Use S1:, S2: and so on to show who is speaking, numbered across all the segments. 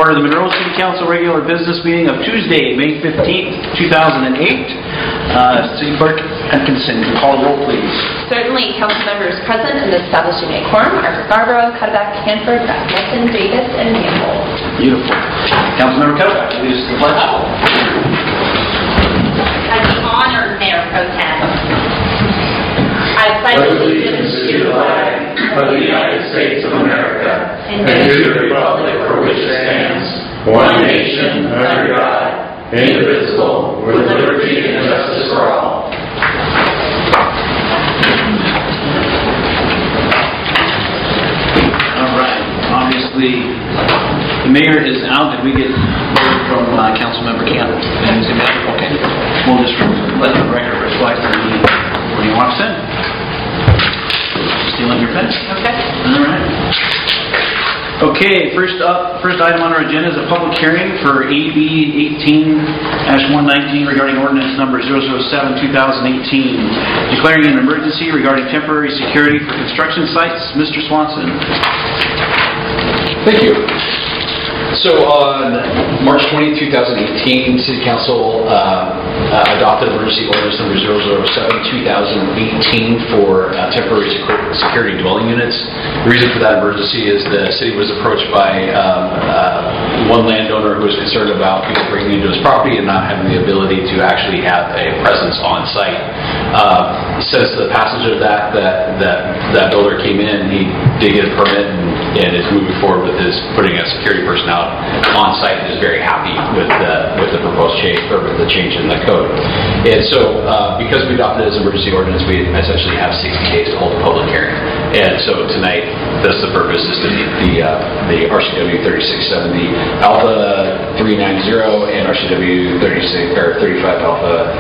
S1: order the Monroe City Council regular business meeting of Tuesday, May 15th, 2008. City Clerk Atkinson, call the roll, please.
S2: Certainly, council members present and establishing a quorum are Scarborough, Cuddeback, Hanford, Rasmussen, Davis, and Campbell.
S1: Beautiful. Councilmember Cuddeback, lead us to the pledge.
S3: As the honored Mayor Pro Tem, I pledge allegiance to the flag of the United States of America and to the republic for which it stands, one nation, under God, indivisible, with liberty and justice for all.
S1: All right. Obviously, the mayor is out. Did we get word from Councilmember Camp? Okay. We'll just let the record reflect when he walks in. Stealing your pen?
S2: Okay.
S1: All right. Okay, first item on our agenda is a public hearing for AB 18-119 regarding ordinance number 007-2018, declaring an emergency regarding temporary security for construction sites. Mr. Swanson.
S4: Thank you. So on March 20, 2018, City Council adopted emergency ordinance number 007-2018 for temporary security dwelling units. The reason for that emergency is the city was approached by one landowner who was concerned about people breaking into his property and not having the ability to actually have a presence on site. Since the passage of that builder came in, he did get a permit and is moving forward with his putting a security person out on site and is very happy with the proposed change, or with the change in the code. And so because we adopted it as an emergency ordinance, we essentially have 60 days to hold a public hearing. And so tonight, that's the purpose, is to meet the RCW 3670 Alpha 390 and RCW 35 Alpha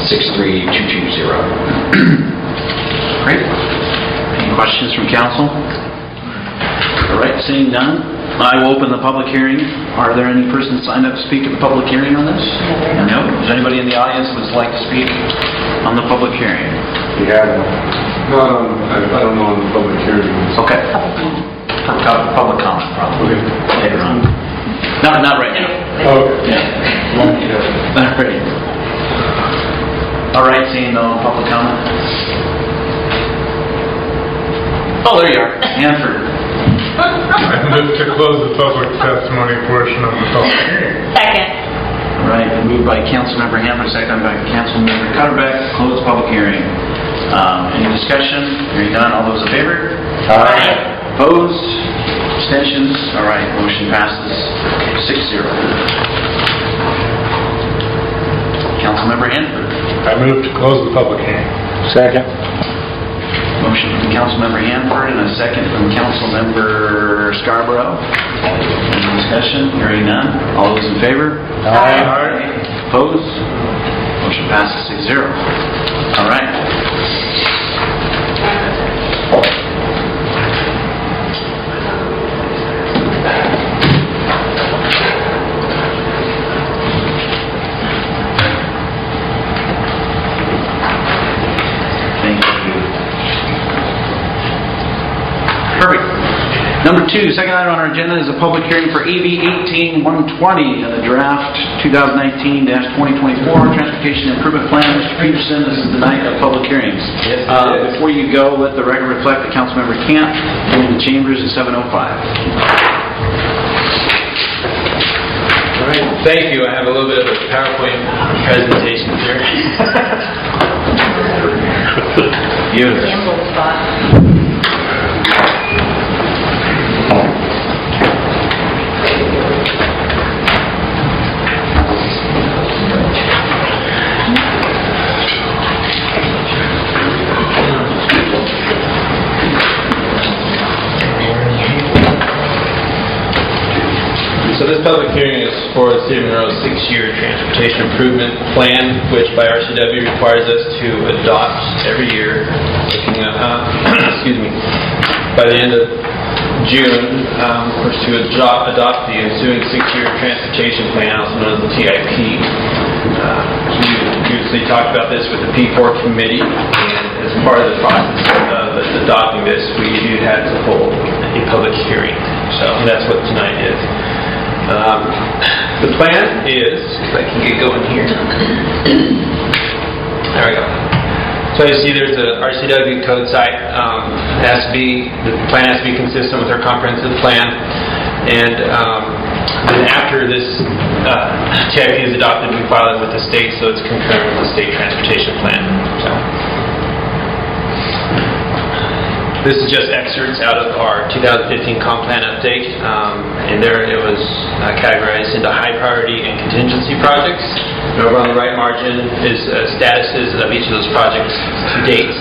S4: 63220.
S1: Great. Any questions from council? All right, seeing none, I will open the public hearing. Are there any persons signed up to speak at the public hearing on this? No. Is there anybody in the audience that would like to speak on the public hearing?
S5: Yeah, I don't know on the public hearing.
S1: Okay. Public comment, probably. Later on. Not right now.
S5: Okay.
S1: Yeah. Not right. All right, seeing no public comment. Oh, there you are. Hanford.
S6: I move to close the public testimony portion of the public hearing.
S3: Second.
S1: All right, moved by Councilmember Hanford, seconded by Councilmember Cuddeback. Close public hearing. Any discussion? Hearing none. All those in favor?
S3: Aye.
S1: Opposed? Abstentions? All right, motion passes 6-0. Councilmember Hanford.
S6: I move to close the public hearing.
S5: Second.
S1: Motion from Councilmember Hanford and a second from Councilmember Scarborough. Any discussion? Hearing none. All those in favor?
S6: Aye.
S1: Opposed? Motion passes 6-0. All right. Number 2, second item on our agenda is a public hearing for AB 18-120, the draft 2019-2024 Transportation Improvement Plan. Mr. Peterson, this is the night of public hearings.
S4: Yes,
S1: before you go, let the record reflect that Councilmember Camp in the chambers at 7:05.
S7: All right, thank you. I have a little bit of a PowerPoint presentation here. Beautiful.
S3: Campbell spot.
S7: So this public hearing is for the City of Monroe's 6-year transportation improvement plan, which by RCW requires us to adopt every year, looking at, by the end of June, to adopt the ensuing 6-year transportation plan, also known as the TIP. We previously talked about this with the P4 committee, and as part of the process of adopting this, we had to hold a public hearing. So that's what tonight is. The plan is, if I can get going here. There we go. So you see there's a RCW code site. The plan has to be consistent with our comprehensive plan. And then after this TIP is adopted, we file it with the state, so it's concurrent with the state transportation plan. So this is just excerpts out of our 2015 comp plan update, and there it was categorized into high priority and contingency projects. And over on the right margin is statuses of each of those projects to date.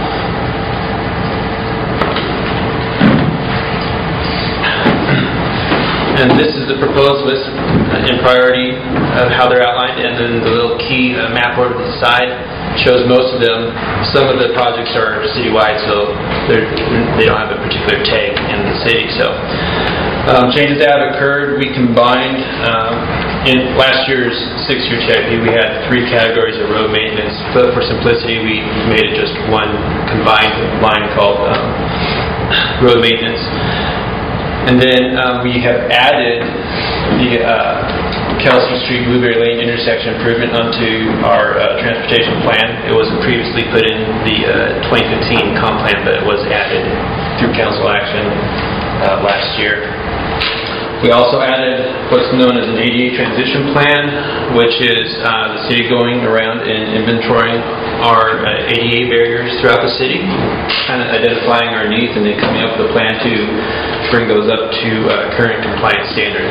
S7: And this is the proposed list in priority of how they're outlined, and then the little key map over to the side shows most of them. Some of the projects are citywide, so they don't have a particular tag in the city. So changes that have occurred, we combined, in last year's 6-year TIP, we had 3 categories of road maintenance, but for simplicity, we made it just one combined line called road maintenance. And then we have added the Kelsey Street, Blueberry Lane intersection improvement onto our transportation plan. It wasn't previously put in the 2015 comp plan, but it was added through council action last year. We also added what's known as an ADA transition plan, which is the city going around and inventorying our ADA barriers throughout the city, kind of identifying our needs and then coming up with a plan to bring those up to current compliance standards.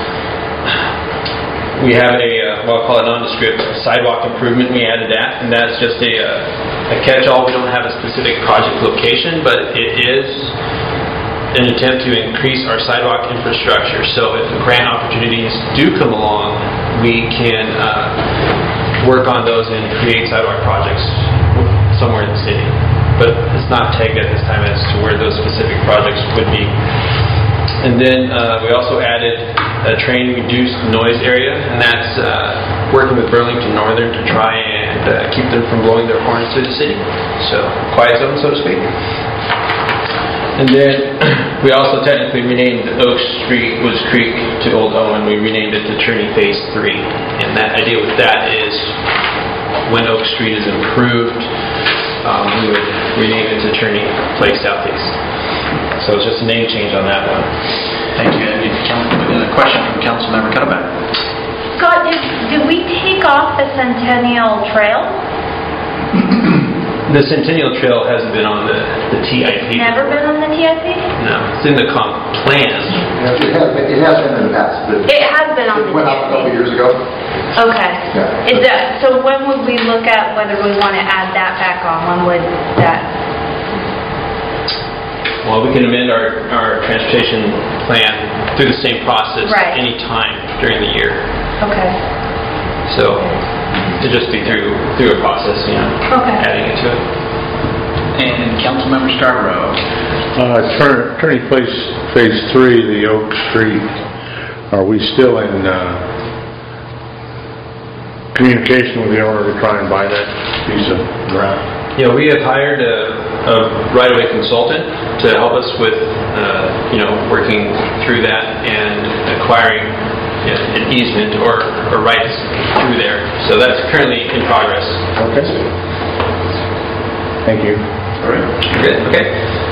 S7: We have what I'll call a nondescript sidewalk improvement. We added that, and that's just a catch-all. We don't have a specific project location, but it is an attempt to increase our sidewalk infrastructure. So if grant opportunities do come along, we can work on those and create sidewalk projects somewhere in the city. But it's not tagged at this time as to where those specific projects would be. And then we also added a train reduced noise area, and that's working with Burlington Northern to try and keep them from blowing their horns through the city. So quiet zone, so to speak. And then we also technically renamed Oak Street, Woods Creek to Old Owen. We renamed it to Turney Phase 3. And that idea with that is when Oak Street is improved, we would rename it to Turney Place Southeast. So it's just a name change on that one.
S1: Thank you. A question from Councilmember Cutterback.
S8: Scott, did we take off the Centennial Trail?
S7: The Centennial Trail hasn't been on the TIP.
S8: Never been on the TIP?
S7: No, it's in the comp plan.
S9: It has been in the past, but
S8: It has been on the TIP.
S9: it went out a couple years ago.
S8: Okay.
S9: Yeah.
S8: So when would we look at whether we want to add that back on? When would that?
S7: Well, we can amend our transportation plan through the same process any time during the year.
S8: Okay.
S7: So it'd just be through a process, adding it to it.
S1: And Councilmember Scarborough.
S6: Turney Place Phase 3, the Oak Street, are we still in communication with the owner to try and buy that piece of ground?
S7: Yeah, we have hired a right-of-way consultant to help us with, working through that and acquiring an easement or rights through there. So that's currently in progress.
S6: Okay. Thank you.
S1: All right.
S7: Good. Okay.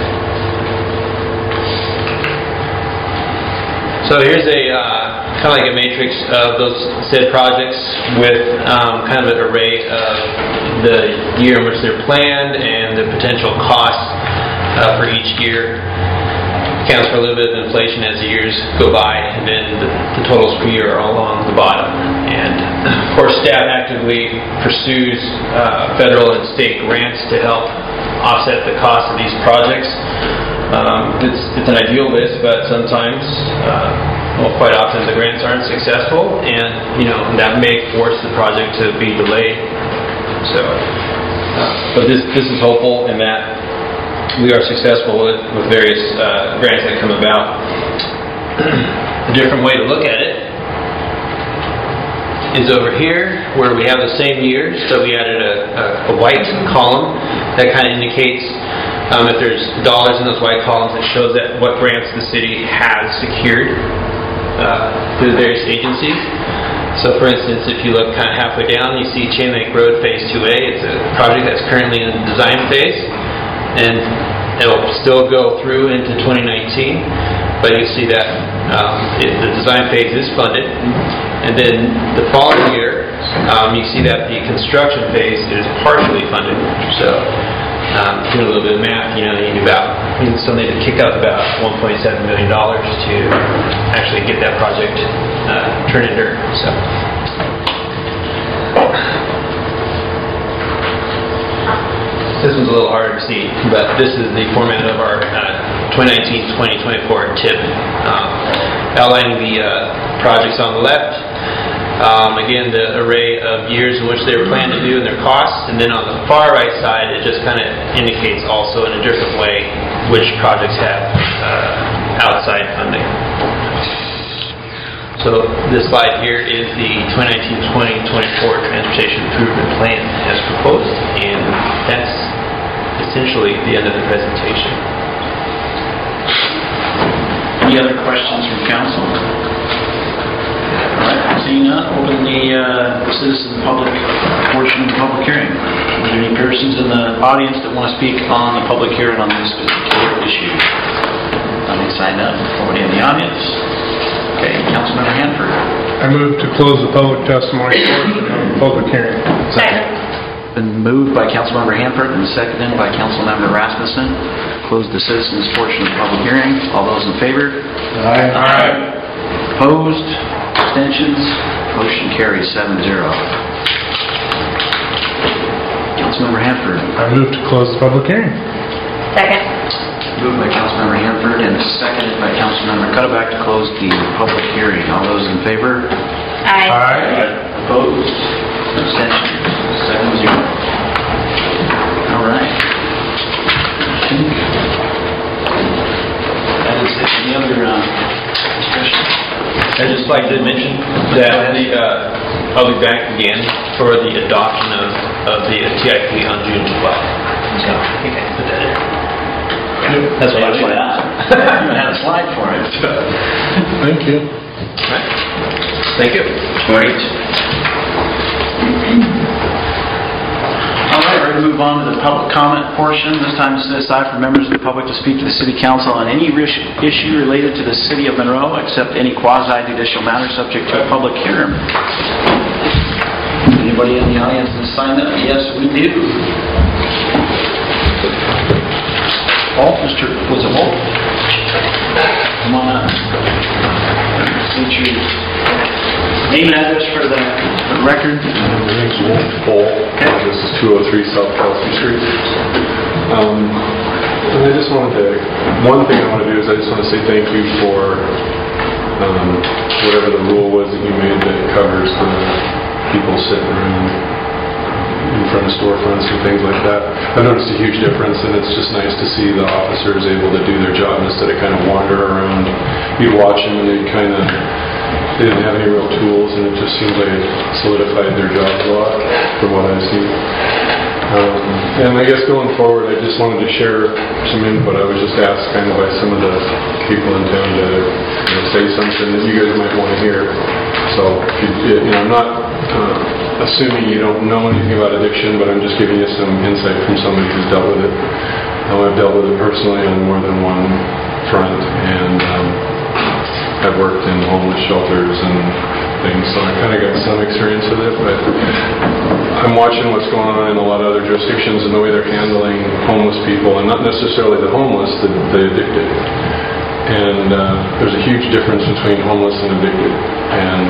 S7: So here's a kind of like a matrix of those said projects with kind of an array of the year in which they're planned and the potential costs for each year. Accounts for a little bit of inflation as the years go by, and then the totals per year are all along the bottom. And of course, staff actively pursues federal and state grants to help offset the cost of these projects. It's an ideal list, but sometimes, quite often, the grants aren't successful, and that may force the project to be delayed. So, but this is hopeful in that we are successful with various grants that come about. A different way to look at it is over here, where we have the same years, but we added a white column that kind of indicates if there's dollars in those white columns, it shows that what grants the city has secured. through the various agencies. So for instance, if you look kind of halfway down, you see Chain Link Road Phase 2A. It's a project that's currently in the design phase, and it'll still go through into 2019, but you see that the design phase is funded. And then the following year, you see that the construction phase is partially funded. So doing a little bit of math, you need so they need to kick up about $1.7 million to actually get that project turned into dirt. So. This one's a little harder to see, but this is the format of our 2019-2024 TIP, outlining the projects on the left. Again, the array of years in which they were planned to do and their costs, and then on the far right side, it just kind of indicates also in a different way which projects have outside funding. So this slide here is the 2019-2024 Transportation Improvement Plan as proposed, and that's essentially the end of the presentation.
S1: Any other questions from council? All right, seeing none, open the citizen public portion of the public hearing. Are there any persons in the audience that want to speak on the public hearing on this particular issue? Nobody signed up. Nobody in the audience? Okay, Councilmember Hanford.
S6: I move to close the public testimony portion of the public hearing.
S2: Second.
S1: Been moved by Councilmember Hanford and seconded by Councilmember Rasmussen. Close the citizens portion of the public hearing. All those in favor? Aye. Opposed? Abstentions? Motion carries 7-0. Councilmember Hanford.
S6: I move to close the public hearing.
S2: Second.
S1: Moved by Councilmember Hanford and seconded by Councilmember Cuddeback to close the public hearing. All those in favor?
S2: Aye.
S1: Opposed? Abstentions? 7-0. All right. That is it. Any other discussion?
S7: I'd just like to mention that I'll be back again for the adoption of the TIP on June 12th. So I think I can put that in. That's what I was like.
S1: You had a slide for it.
S6: Thank you.
S7: All right. Thank you.
S1: Great. All right, we're going to move on to the public comment portion. This time is set aside for members of the public to speak to the City Council on any issue related to the City of Monroe, except any quasi-judicial matter subject to a public hearing. Anybody in the audience has signed up? Yes, we do. Paul, was it Walt? Come on up. State your name and address for the record.
S5: My name's Walt Paul. This is 203 South Kelsey Street. And I just wanted to, one thing I want to do is I just want to say thank you for whatever the rule was that you made that covers the people sitting around in front of storefronts and things like that. I've noticed a huge difference, and it's just nice to see the officers able to do their job instead of kind of wander around. You'd watch them and they didn't have any real tools, and it just seems like it solidified their jobs a lot from what I've seen. And I guess going forward, I just wanted to share some input. I was just asked kind of by some of the people in town to say something that you guys might want to hear. So, I'm not assuming you don't know anything about addiction, but I'm just giving you some insight from somebody who's dealt with it. I've dealt with it personally on more than one front, and I've worked in homeless shelters and things, so I kind of got some experience with it, but I'm watching what's going on in a lot of other jurisdictions and the way they're handling homeless people, and not necessarily the homeless, the addicted. And there's a huge difference between homeless and addicted. And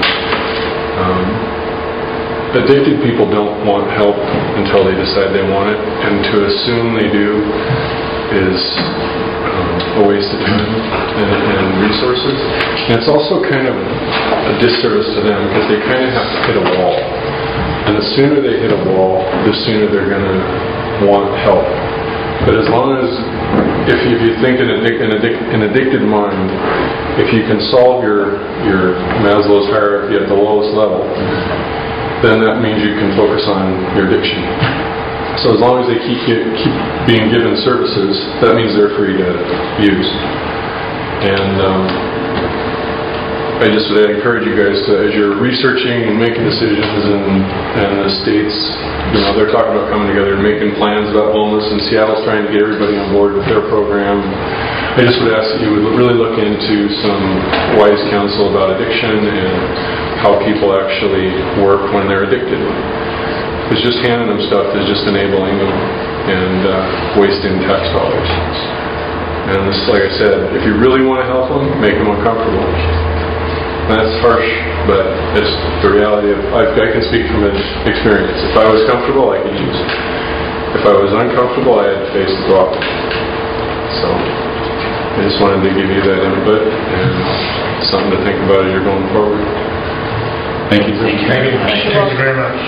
S5: addicted people don't want help until they decide they want it, and to assume they do is a waste of time and resources. And it's also kind of a disservice to them because they kind of have to hit a wall. And the sooner they hit a wall, the sooner they're going to want help. But as long as, if you think an addicted mind, if you can solve your Maslow's hierarchy at the lowest level, then that means you can focus on your addiction. So as long as they keep being given services, that means they're free to use. And I just would encourage you guys to, as you're researching and making decisions, and the states, they're talking about coming together and making plans about homeless, and Seattle's trying to get everybody on board with their program. I just would ask that you would really look into some wise counsel about addiction and how people actually work when they're addicted. Because just handing them stuff is just enabling them and wasting tax dollars. And this, like I said, if you really want to help them, make them uncomfortable. That's harsh, but it's the reality of, I can speak from experience. If I was comfortable, I could use it. If I was uncomfortable, I had to face the problem. So, I just wanted to give you that input and something to think about as you're going forward. Thank you.
S6: Thank you very much.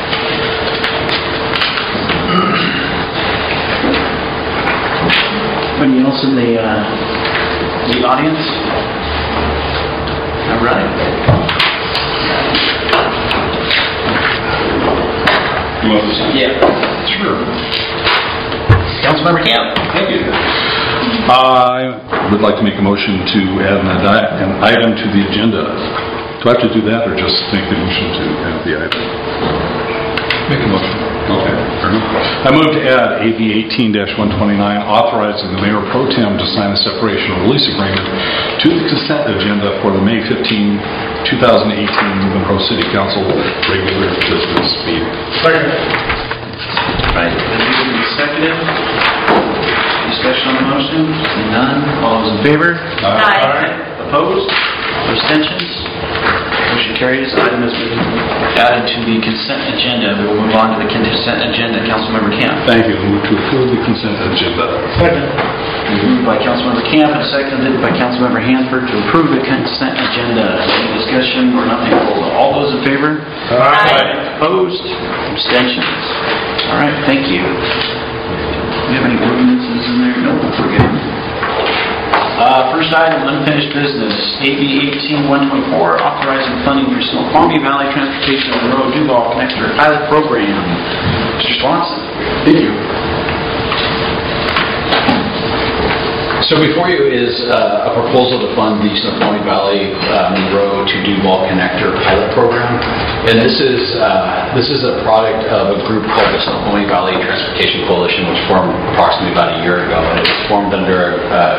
S1: Anybody else in the audience? All right.
S10: You want this?
S1: Yeah, sure. Councilmember Camp.
S10: Thank you. I would like to make a motion to add an item to the agenda. Do I have to do that, or just make the motion to add the item? Make a motion. Okay. I move to add AB 18-129, authorizing the Mayor Pro Tem to sign a separation and release agreement to the consent agenda for the May 15, 2018 Monroe City Council regular business meeting.
S6: Second.
S1: Right. Seconded. Discussion on the motion? Seeing none. All those in favor?
S8: Aye.
S1: Opposed? Abstentions? Motion carries. Item has been added to the consent agenda. We will move on to the consent agenda. Councilmember Camp.
S10: Thank you. I move to approve the consent agenda.
S6: Second.
S1: Moved by Councilmember Camp and seconded by Councilmember Hanford to approve the consent agenda. Any discussion or nothing? All those in favor?
S8: Aye.
S1: Opposed? Abstentions? All right. Thank you. Do you have any ordinances in there? No, we're good. First item, unfinished business. AB 18-124, authorizing funding for Snoqualmie Valley Transportation Monroe Duval Connector Pilot Program. Mr. Swanson.
S4: Thank you. So before you is a proposal to fund the Snoqualmie Valley Monroe to Duval Connector Pilot Program, and this is a product of a group called the Snoqualmie Valley Transportation Coalition, which formed approximately about a year ago, and it was formed under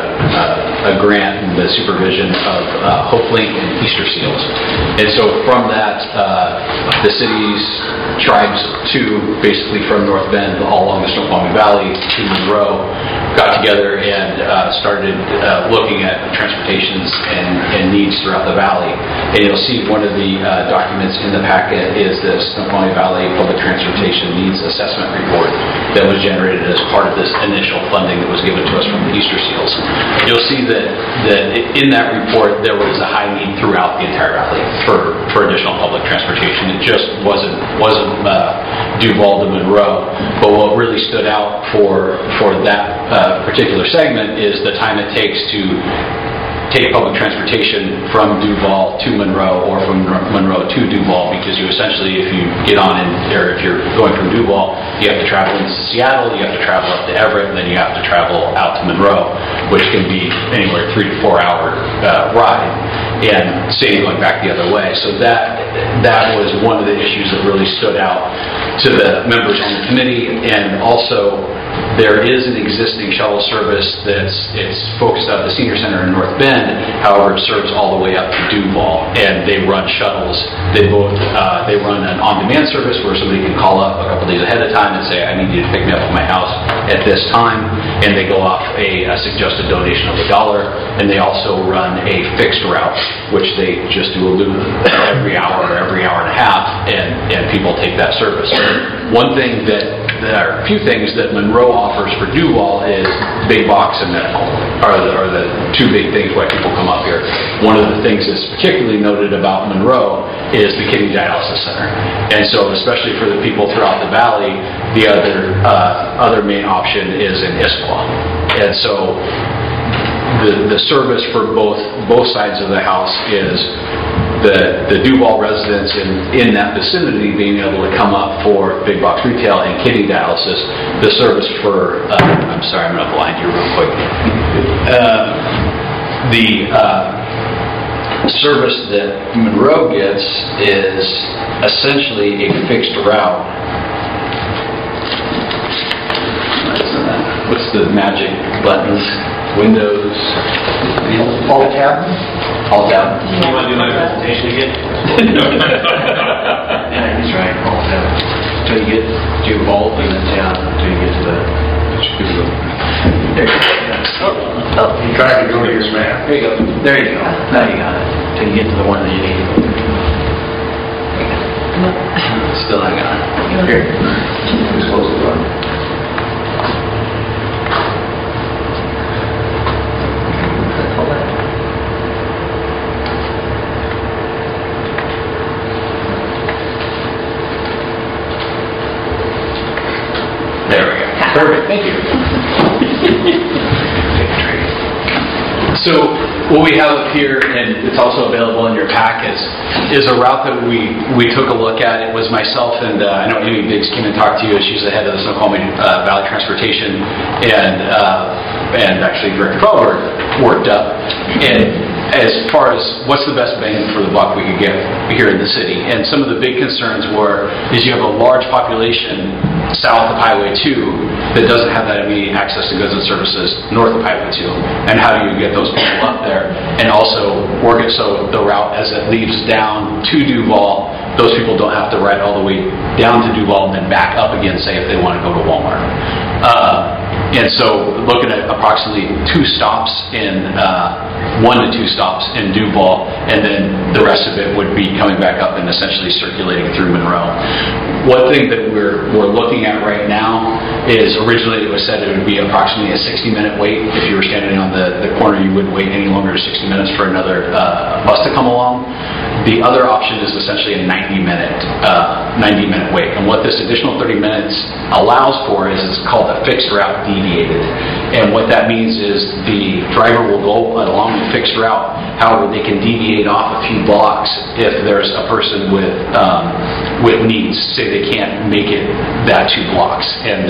S4: a grant and the supervision of HopeLink and Easter Seals. And so from that, the cities, tribes basically from North Bend all along the Snoqualmie Valley to Monroe got together and started looking at transportations and needs throughout the valley. And you'll see one of the documents in the packet is the Snoqualmie Valley Public Transportation Needs Assessment Report that was generated as part of this initial funding that was given to us from the Easter Seals. You'll see that in that report there was a high need throughout the entire valley for additional public transportation. It just wasn't Duval to Monroe, but what really stood out for that particular segment is the time it takes to take public transportation from Duval to Monroe or from Monroe to Duval, because you essentially, if you get on or if you're going from Duval, you have to travel into Seattle, you have to travel up to Everett, and then you have to travel out to Monroe, which can be anywhere 3 to 4 hour ride, and same going back the other way. So that was one of the issues that really stood out to the members on the committee. And also there is an existing shuttle service it's focused out of the Senior Center in North Bend. However, it serves all the way up to Duval, and they run shuttles. They run an on-demand service where somebody can call up a couple days ahead of time and say, I need you to pick me up at my house at this time, and they go off a suggested donation of $1. And they also run a fixed route, which they just do a loop every hour or every hour and a half, and people take that service. One thing there are a few things that Monroe offers for Duval is big box and medical are the two big things why people come up here. One of the things that's particularly noted about Monroe is the kidney dialysis center. And so especially for the people throughout the valley, the other main option is in Issaquah. And so the service for both sides of the house is the Duval residents in that vicinity being able to come up for big box retail and kidney dialysis. The service for, I'm sorry, I'm going to blind you real quick. service that Monroe gets is essentially a fixed route. What's the magic buttons? Windows?
S9: Alt tab?
S4: Alt tab.
S7: You want to do my presentation again?
S1: Yeah, he's right, alt tab. Till you get to alt and then tab, till you get to the... There you go.
S6: You tried to go to your map.
S1: There you go. There you go. Now you got it. Till you get to the one that you need. Still not got it. Here. Who's supposed to run? There we go. Perfect. Thank you.
S4: So what we have up here, and it's also available in your packets, is a route that we took a look at. It was myself and I know Amy Biggs came and talked to you. She's the head of the Snoqualmie Valley Transportation, and actually Director Carlberg worked up. And as far as what's the best bang for the buck we could get here in the city, and some of the big concerns is you have a large population south of Highway 2 that doesn't have that immediate access to goods and services north of Highway 2. And how do you get those people up there and also work it so the route as it leaves down to Duval, those people don't have to ride all the way down to Duval and then back up again, say if they want to go to Walmart. And so looking at approximately 1 to 2 stops in Duval, and then the rest of it would be coming back up and essentially circulating through Monroe. One thing that we're looking at right now is originally it was said it would be approximately a 60-minute wait. If you were standing on the corner, you wouldn't wait any longer than 60 minutes for another bus to come along. The other option is essentially a 90-minute wait. And what this additional 30 minutes allows for is it's called a fixed route deviated. And what that means is the driver will go along the fixed route. However, they can deviate off a few blocks if there's a person with needs. Say they can't make it that 2 blocks, and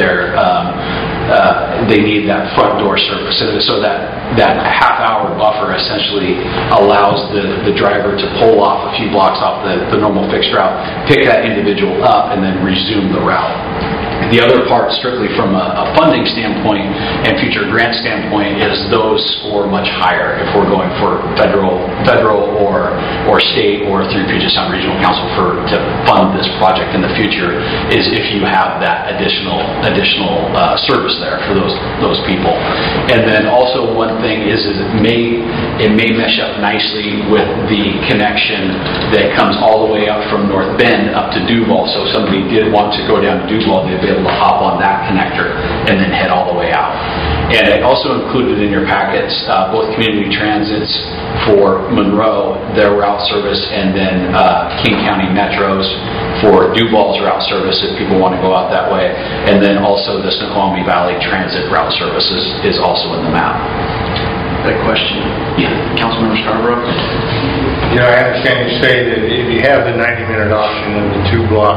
S4: they need that front door service. So that half-hour buffer essentially allows the driver to pull off a few blocks off the normal fixed route, pick that individual up, and then resume the route. The other part, strictly from a funding standpoint and future grant standpoint, is those score much higher if we're going for federal or state or through Puget Sound Regional Council to fund this project in the future, is if you have that additional service there for those people. And then also one thing is it may mesh up nicely with the connection that comes all the way up from North Bend up to Duval. So if somebody did want to go down to Duval, they'd be able to hop on that connector and then head all the way out. And I also included in your packets both community transits for Monroe, their route service, and then King County Metros for Duval's route service if people want to go out that way. And then also the Snoqualmie Valley Transit route services is also in the map.
S1: That question? Yeah. Councilmember Scarborough?
S6: You know, I understand you say that if you have the 90-minute option and the 2-block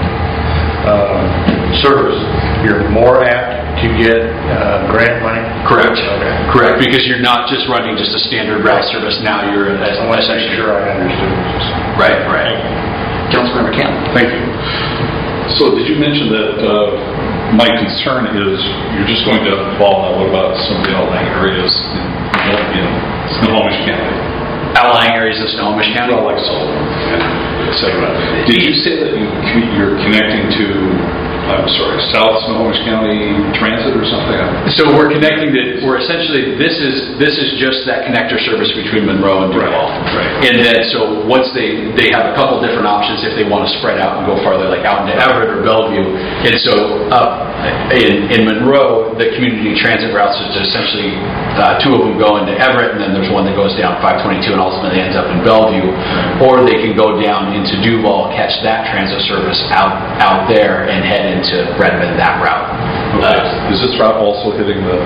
S6: service, you're more apt to get grant money?
S4: Correct.
S6: Okay.
S4: Correct, because you're not just running just a standard route service. Now you're
S6: I want to make sure I understood.
S4: Right.
S1: Councilmember Kemp?
S10: Thank you. So did you mention that my concern is you're just going to involve, what about some of the outlying areas in Snohomish County?
S4: Outlying areas of Snohomish County?
S10: Well, like Sullivan, et cetera. Did you say that you're connecting to, South Snohomish County Transit or something?
S4: So we're connecting we're essentially, this is just that connector service between Monroe and Duval.
S10: Right.
S4: And then, so once they have a couple different options if they want to spread out and go farther, like out into Everett or Bellevue. And so in Monroe, the community transit routes is essentially 2 of them go into Everett, and then there's one that goes down 522 and ultimately ends up in Bellevue. Or they can go down into Duval, catch that transit service out there, and head into Redmond that route.
S10: Okay. Is this route also hitting the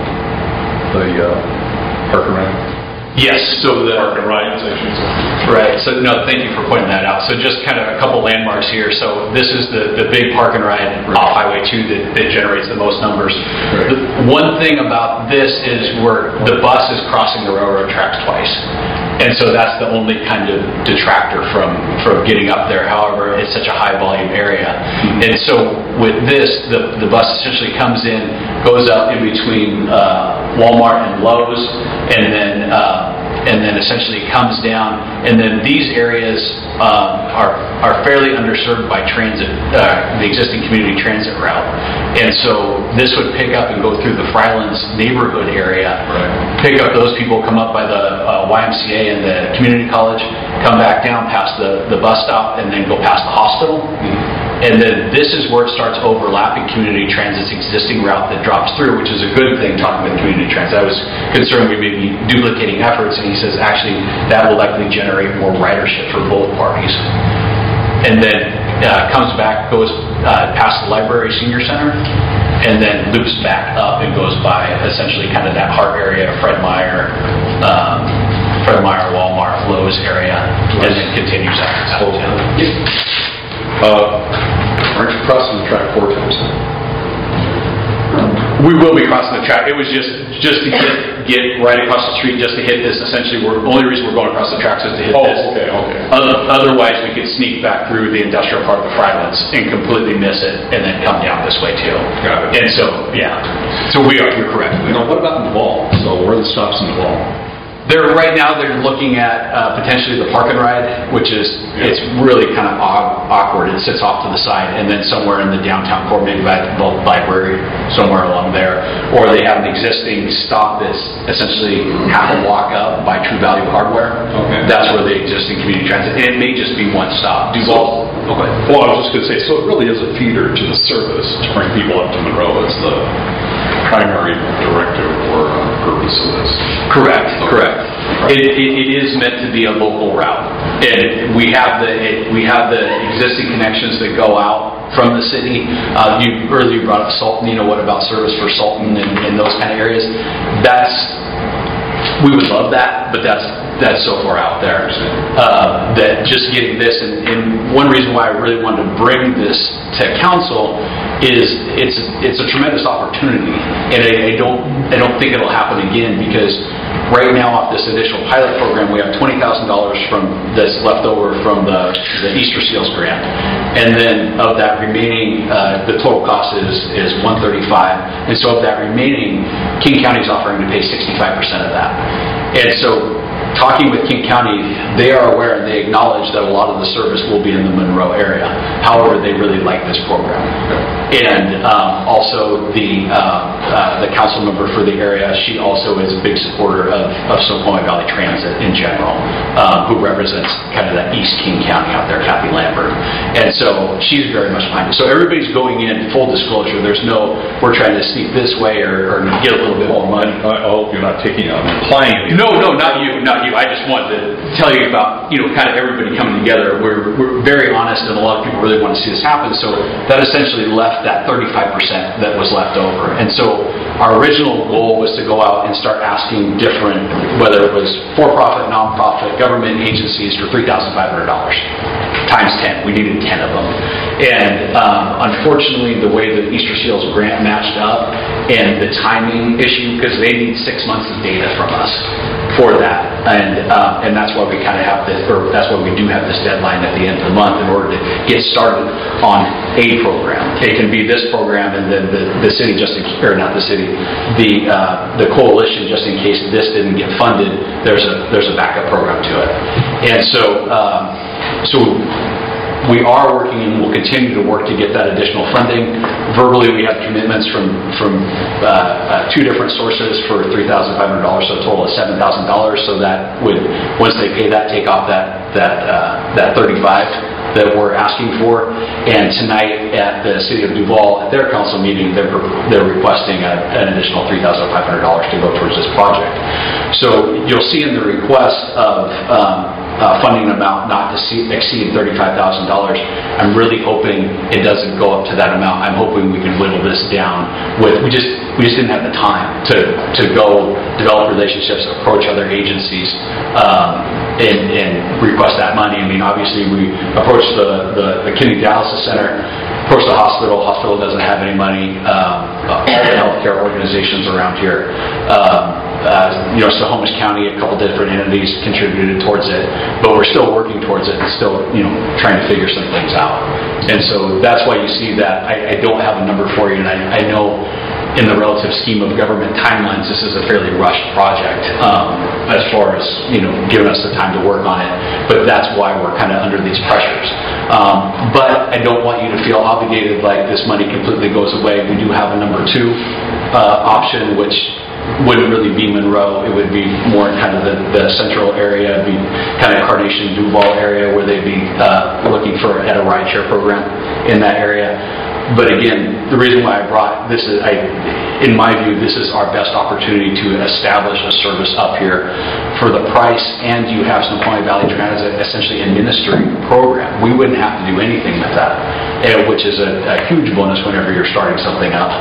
S10: park and ride?
S4: Yes. So the
S10: park and ride sections.
S4: Right. So no, thank you for pointing that out. So just kind of a couple landmarks here. So this is the big park and ride off Highway 2 that generates the most numbers.
S10: Right.
S4: One thing about this is where the bus is crossing the railroad tracks twice. And so that's the only kind of detractor from getting up there. However, it's such a high volume area. And so with this, the bus essentially comes in, goes up in between Walmart and Lowe's, and then essentially comes down. And then these areas are fairly underserved by transit, the existing community transit route. And so this would pick up and go through the Frylands neighborhood area, pick up those people, come up by the YMCA and the community college, come back down past the bus stop, and then go past the hospital. And then this is where it starts overlapping community transit's existing route that drops through, which is a good thing, talking with community transit. I was concerned we may be duplicating efforts, and he says actually that will likely generate more ridership for both parties. And then comes back, goes past the library senior center, and then loops back up and goes by essentially kind of that heart area, Fred Meyer, Walmart, Lowe's area, and then continues out of town.
S10: Aren't you crossing the track 4 times?
S4: We will be crossing the track. It was just to get right across the street, just to hit this. Essentially, the only reason we're going across the tracks is to hit this.
S10: Okay.
S4: Otherwise, we could sneak back through the industrial part of the Frylands and completely miss it, and then come down this way too.
S10: Got it.
S4: And so, yeah. So you're correct.
S10: Now, what about Duval? So where are the stops in Duval?
S4: Right now they're looking at potentially the park and ride, which is it's really kind of awkward. It sits off to the side, and then somewhere in the downtown core, maybe by the library, somewhere along there, or they have an existing stop that's essentially half a walk up by True Value Hardware.
S10: Okay.
S4: That's where the existing community transit, and it may just be one stop. Duval. Okay.
S10: Well, I was just going to say, so it really is a feeder to the service to bring people up to Monroe. It's the primary directive or purpose of this.
S4: Correct. It is meant to be a local route, and we have the existing connections that go out from the city. You earlier brought up Sultan. What about service for Sultan and those kind of areas? We would love that, but that's so far out there that just getting this, and one reason why I really wanted to bring this to council is it's a tremendous opportunity, and I don't think it'll happen again, because right now off this initial pilot program we have $20,000 that's left over from the Easter Seals grant, and then of that remaining the total cost is $135, and so of that remaining King County is offering to pay 65% of that. And so talking with King County, they are aware and they acknowledge that a lot of the service will be in the Monroe area. However, they really like this program. And also the council member for the area, she also is a big supporter of Snoqualmie Valley Transit in general, who represents kind of that East King County out there, Kathy Lambert. And so she's very much behind it. So everybody's going in full disclosure. There's no, we're trying to sneak this way or get a little bit more money.
S10: I hope you're not implying anything.
S4: No, not you. I just wanted to tell you about, kind of everybody coming together. We're very honest, and a lot of people really want to see this happen. So that essentially left that 35% that was left over. And so our original goal was to go out and start asking different, whether it was for-profit, non-profit, government agencies for $3,500 times 10. We needed 10 of them. And unfortunately, the way the Easter Seals grant matched up and the timing issue, because they need 6 months of data from us for that, and that's why we kind of have this, or that's why we do have this deadline at the end of the month in order to get started on a program. It can be this program, and then the city, or not the city, the coalition, just in case this didn't get funded, there's a backup program to it. And so we are working and will continue to work to get that additional funding. Verbally, we have commitments from 2 different sources for $3,500, so a total of $7,000. So that would, once they pay that, take off that 35 that we're asking for. And tonight at the City of Duval, at their council meeting, they're requesting an additional $3,500 to go towards this project. So you'll see in the request of funding amount not to exceed $35,000. I'm really hoping it doesn't go up to that amount. I'm hoping we can whittle this down with, we just didn't have the time to go develop relationships, approach other agencies, and request that money. I mean, obviously we approached the Kidney Dialysis Center, approached the hospital. Hospital doesn't have any money. All the healthcare organizations around here. Snohomish County, a couple different entities contributed towards it, but we're still working towards it and still, trying to figure some things out. And so that's why you see that I don't have a number for you, and I know in the relative scheme of government timelines, this is a fairly rushed project as far as, giving us the time to work on it, but that's why we're kind of under these pressures. But I don't want you to feel obligated like this money completely goes away. We do have a number 2 option, which wouldn't really be Monroe. It would be more in kind of the central area. It'd be kind of Carnation, Duval area, where they'd be looking at a rideshare program in that area. But again, the reason why I brought this is, in my view, this is our best opportunity to establish a service up here for the price, and you have Snoqualmie Valley Transit essentially administering the program. We wouldn't have to do anything with that, which is a huge bonus whenever you're starting something up.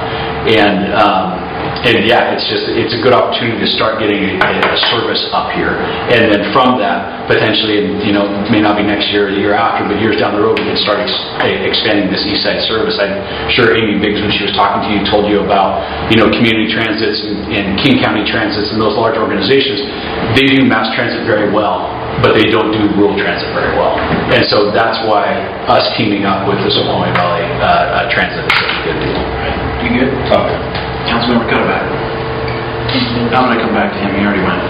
S4: And yeah, it's a good opportunity to start getting a service up here, and then from that, potentially, it may not be next year or the year after, but years down the road, we can start expanding this East Side service. I'm sure Amy Biggs, when she was talking to you, told you about community transits and King County transits and those large organizations. They do mass transit very well, but they don't do rural transit very well, and so that's why us teaming up with the Snoqualmie Valley Transit is such a good deal.
S1: You good?
S10: Okay.
S1: Councilmember Cutterback. I'm going to come back to him. He already went.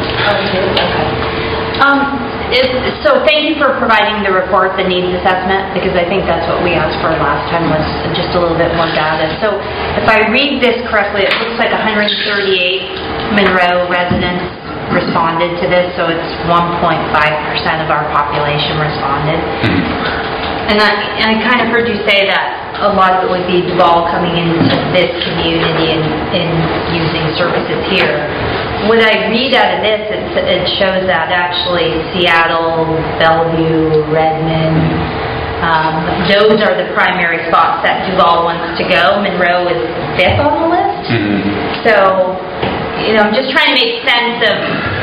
S8: So thank you for providing the report, the needs assessment, because I think that's what we asked for last time, was just a little bit more data. So if I read this correctly, it looks like 138 Monroe residents responded to this, so it's 1.5% of our population responded. And I kind of heard you say that a lot of it would be Duval coming into this community and using services here. What I read out of this, it shows that actually Seattle, Bellevue, Redmond, those are the primary spots that Duval wants to go. Monroe is 5th on the list. So, I'm just trying to make sense of,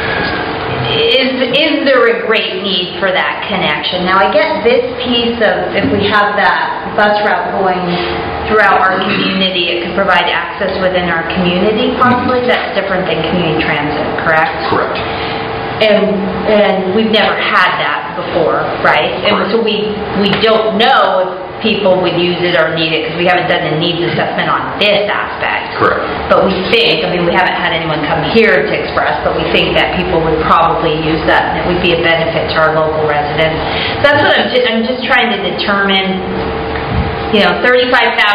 S8: is there a great need for that connection? Now, I get this piece of, if we have that bus route going throughout our community, it could provide access within our community, possibly. That's different than community transit, correct?
S4: Correct.
S8: And we've never had that before, right? And so we don't know if people would use it or need it, because we haven't done a needs assessment on this aspect.
S4: Correct.
S8: But we haven't had anyone come here to express, but we think that people would probably use that, and it would be a benefit to our local residents. That's what I'm just trying to determine. 35,000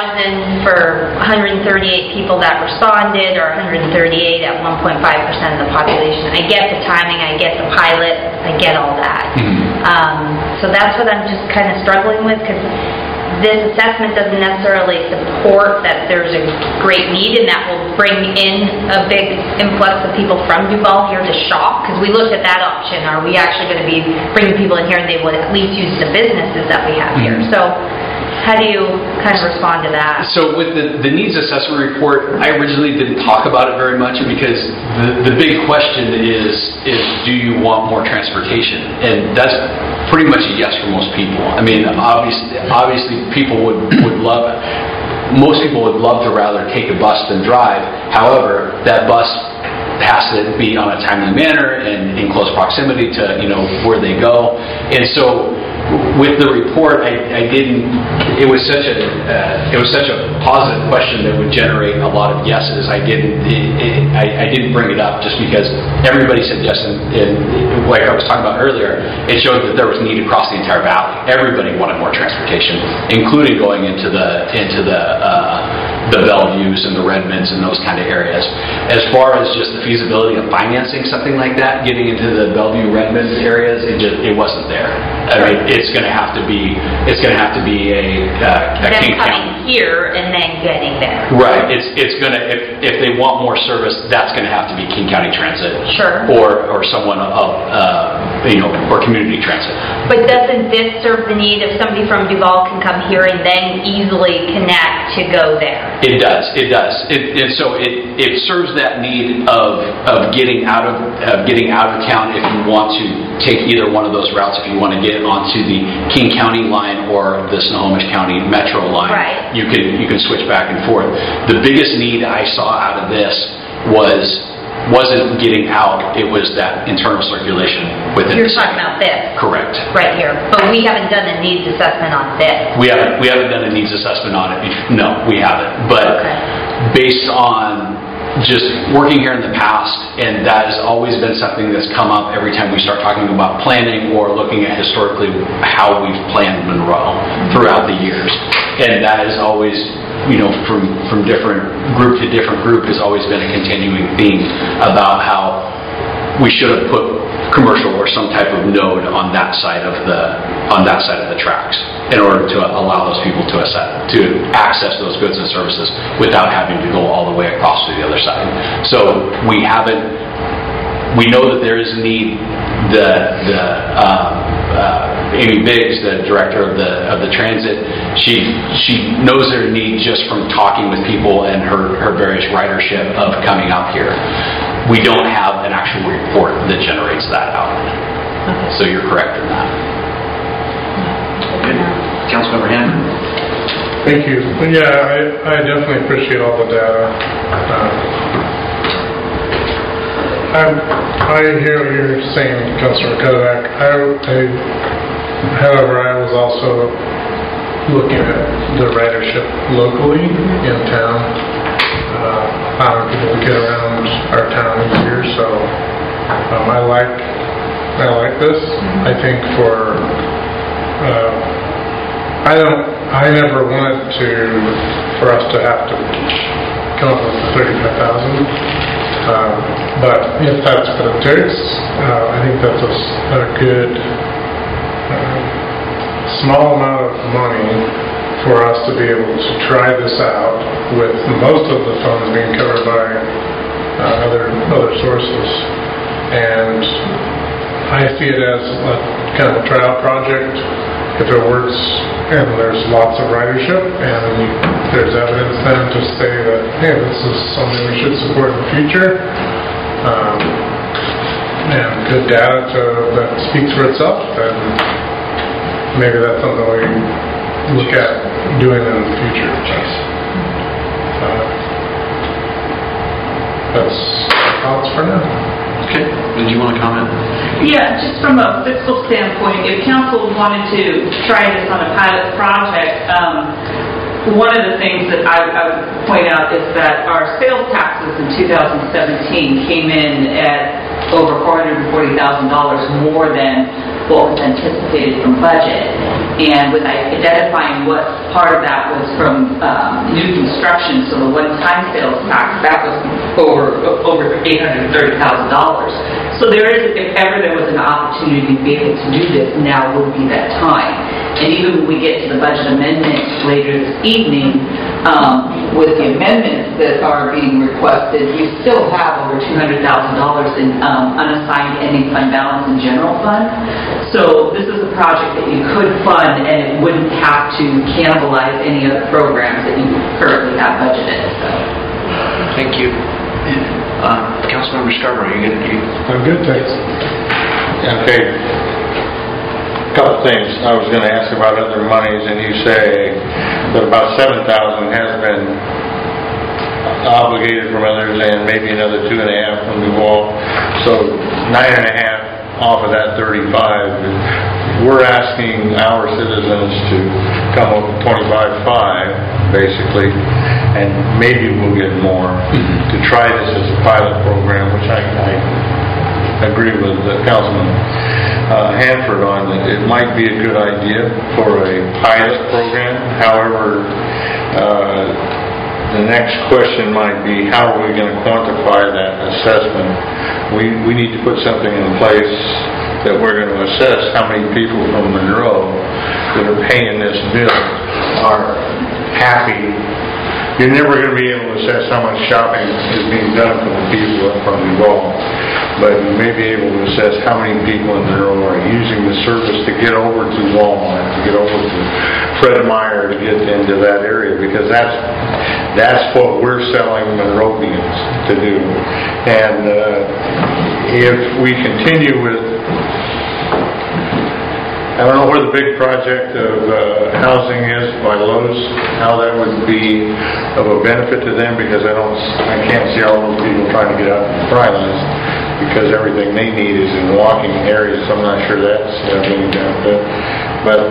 S8: for 138 people that responded, or 138 at 1.5% of the population. I get the timing, I get the pilot, I get all that. So that's what I'm just kind of struggling with, because this assessment doesn't necessarily support that there's a great need and that will bring in a big influx of people from Duval here to shop, because we looked at that option. Are we actually going to be bringing people in here and they would at least use the businesses that we have here? So how do you kind of respond to that?
S4: So with the needs assessment report, I originally didn't talk about it very much, because the big question is do you want more transportation? And that's pretty much a yes for most people. I mean, obviously people would love it. Most people would love to rather take a bus than drive. However, that bus has to be on a timely manner and in close proximity to where they go. And so with the report, it was such a positive question that would generate a lot of yeses. I didn't bring it up just because everybody said yes, and like I was talking about earlier, it showed that there was need across the entire valley. Everybody wanted more transportation, including going into the Bellevues and the Redmonds and those kind of areas. As far as just the feasibility of financing something like that, getting into the Bellevue, Redmond areas, it wasn't there. I mean, it's going to have to be a King County
S8: here and then getting there.
S4: Right. It's going to, if they want more service, that's going to have to be King County Transit.
S8: Sure.
S4: Or someone or community transit.
S8: But doesn't this serve the need if somebody from Duval can come here and then easily connect to go there?
S4: It does. And so it serves that need of getting out of town if you want to take either one of those routes. If you want to get onto the King County line or the Snohomish County Metro line,
S8: right,
S4: you can switch back and forth. The biggest need I saw out of this was wasn't getting out, it was that internal circulation within
S8: You're
S4: the city.
S8: talking about this?
S4: Correct.
S8: Right here, but we haven't done a needs assessment on this.
S4: We haven't done a needs assessment on it. No, we haven't. But based on just working here in the past, and that has always been something that's come up every time we start talking about planning or looking at historically how we've planned Monroe throughout the years. And that is always, from different group to different group, has always been a continuing theme about how we should have put commercial or some type of node on that side of the tracks in order to allow those people to access those goods and services without having to go all the way across to the other side. So we know that there is a need. Amy Biggs, the director of the transit, she knows their need just from talking with people and her various ridership of coming up here. We don't have an actual report that generates that out. So you're correct in that.
S1: Good. Councilmember Hammond.
S6: Thank you. Yeah, I definitely appreciate all the data. I hear what you're saying, Councilor Kodak. However, I was also looking at the ridership locally in town. How people get around our town easier, so I like this. I think I never wanted for us to have to come up with 35,000. But if that's what it takes, I think that's a good small amount of money for us to be able to try this out, with most of the funds being covered by other sources. And I see it as a kind of a trial project. If it works and there's lots of ridership and there's evidence then to say that, hey, this is something we should support in the future, and good data that speaks for itself, then maybe that's something we look at doing in the future. That's thoughts for now.
S1: Okay. Did you want to comment?
S3: Yeah, just from a fiscal standpoint, if council wanted to try this on a pilot project, one of the things that I would point out is that our sales taxes in 2017 came in at over $440,000 more than what was anticipated from budget. And with identifying what part of that was from new construction, so the one-time sales tax, that was over $830,000. So there is, if ever there was an opportunity to be able to do this, now would be that time. And even when we get to the budget amendments later this evening, with the amendments that are being requested, we still have over $200,000 in unassigned ending fund balance in general fund. So this is a project that you could fund, and it wouldn't have to cannibalize any other programs that you currently have budgeted. So.
S1: Thank you. Councilmember Scarborough, you good?
S6: I'm good, thanks.
S9: Okay. Couple things. I was going to ask about other monies, and you say that about 7,000 has been obligated from others, and maybe another 2.5 from the wall. So 9.5 off of that 35. We're asking our citizens to come up with 25.5, basically, and maybe we'll get more to try this as a pilot program, which I agree with Councilman Hanford on that it might be a good idea for a pilot program. However, the next question might be, how are we going to quantify that assessment? We need to put something in place that we're going to assess how many people from Monroe that are paying this bill are happy. You're never going to be able to assess how much shopping is being done for the people from Monroe, but you may be able to assess how many people in Monroe are using the service to get over to Walmart, to get over to Fred Meyer, to get into that area, because that's what we're selling Monrovians to do. And if we continue with I don't know where the big project of housing is by Lowe's, how that would be of a benefit to them, because I can't see all those people trying to get out in Frylands, because everything they need is in walking areas, so I'm not sure that's being done. But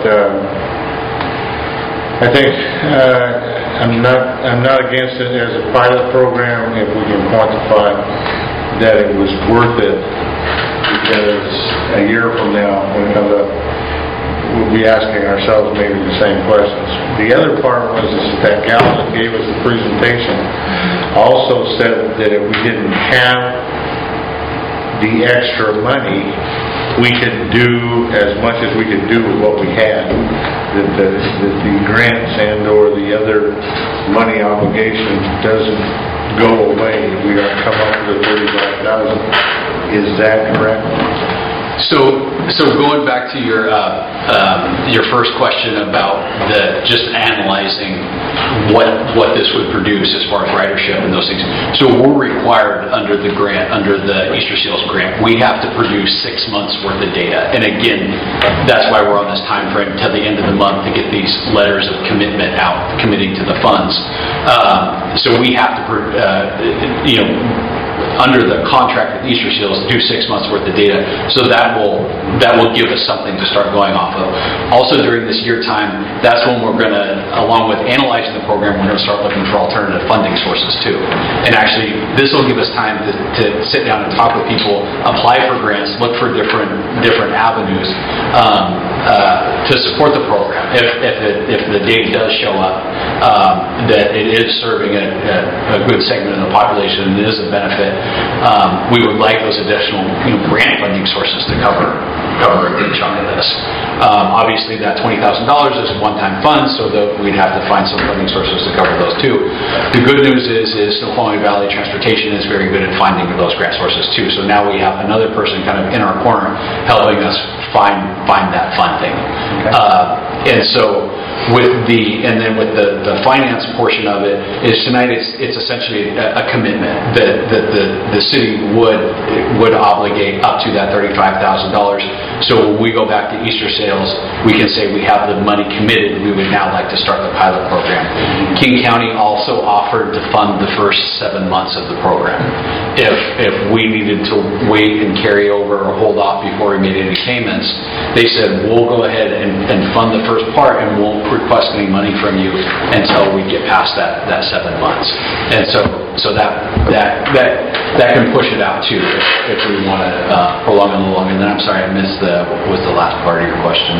S9: I think I'm not against it as a pilot program if we can quantify that it was worth it, because a year from now, when it comes up, we'll be asking ourselves maybe the same questions. The other part was that gal that gave us the presentation also said that if we didn't have the extra money, we could do as much as we could do with what we had. That the grants and or the other money obligation doesn't go away. We are come up with $35,000. Is that correct?
S4: So going back to your first question about just analyzing what this would produce as far as ridership and those things. So we're required under the grant, under the Easter Seals grant, we have to produce 6 months worth of data. And again, that's why we're on this time frame till the end of the month to get these letters of commitment out, committing to the funds. So we have to, under the contract with Easter Seals, do 6 months worth of data. So that will give us something to start going off of. Also during this year time, that's when we're going to, along with analyzing the program, we're going to start looking for alternative funding sources too. And actually, this will give us time to sit down and talk with people, apply for grants, look for different avenues to support the program. If the data does show up that it is serving a good segment of the population and it is a benefit, we would like those additional grant funding sources to cover a good chunk of this. Obviously, that $20,000 is a one-time fund, so that we'd have to find some funding sources to cover those too. The good news is Snoqualmie Valley Transportation is very good at finding those grant sources too. So now we have another person kind of in our corner helping us find that funding. Okay. And so with the finance portion of it is tonight it's essentially a commitment that the city would obligate up to that $35,000. So when we go back to Easter Sales, we can say we have the money committed. We would now like to start the pilot program. King County also offered to fund the first 7 months of the program. If we needed to wait and carry over or hold off before we made any payments, they said we'll go ahead and fund the first part and won't request any money from you until we get past that 7 months. And so that can push it out too if we want to prolong it a little longer. And then I'm sorry, I missed what was the last part of your question?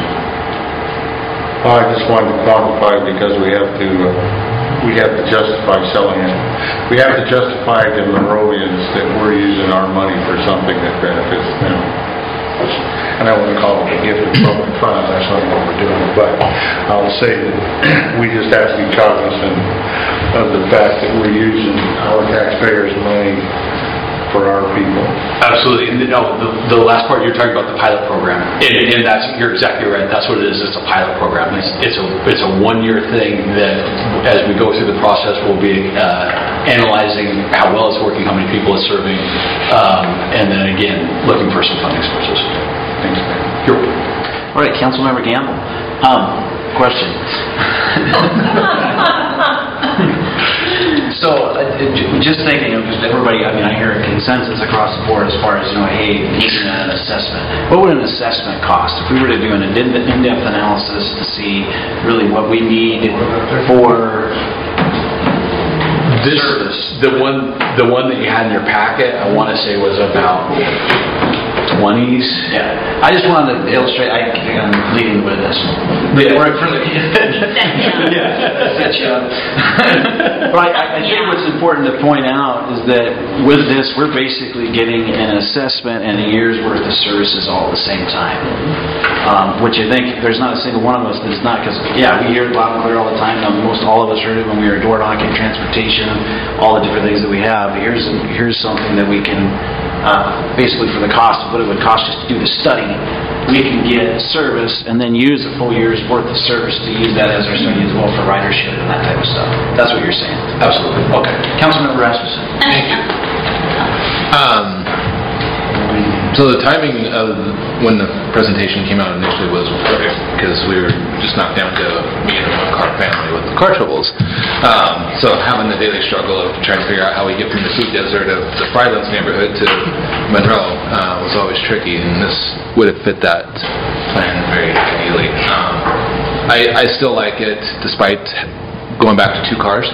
S9: I just wanted to quantify because we have to justify selling it. We have to justify to Monrovians that we're using our money for something that benefits them. And I wouldn't call it a gift of public funds, that's not what we're doing, but I'll say that we just have to be cognizant of the fact that we're using our taxpayers' money for our people.
S4: Absolutely. And the last part you're talking about, the pilot program, and you're exactly right. That's what it is. It's a pilot program. It's a one-year thing that, as we go through the process, we'll be analyzing how well it's working, how many people it's serving, and then again looking for some funding sources. Thanks. Sure.
S1: All right, Councilmember Gamble. Question. So, just thinking of just everybody, I hear a consensus across the board as far as, hey, needing an assessment. What would an assessment cost if we were to do an in-depth analysis to see really what we need for
S4: this service? The one that you had in your packet, I want to say was about 20s.
S1: Yeah. I just wanted to illustrate, I'm leading with this.
S4: Yeah.
S1: Set you up. But I think what's important to point out is that with this, we're basically getting an assessment and a year's worth of services all at the same time. Which I think there's not a single one of us that's not, because we hear it loud and clear all the time. Most all of us heard it when we were door knocking, transportation, all the different things that we have. Here's something that we can basically for the cost of what it would cost us to do the study, we can get service and then use a full year's worth of service to use that as our study as well for ridership and that type of stuff. That's what you're saying? Absolutely. Okay. Councilmember Rasmussen.
S7: Thank you. So the timing of when the presentation came out initially was perfect because we were just knocked down to me and a one-car family with car troubles. So having the daily struggle of trying to figure out how we get from the food desert of the Frylands neighborhood to Monroe was always tricky, and this would have fit that plan very ideally. I still like it despite going back to 2 cars.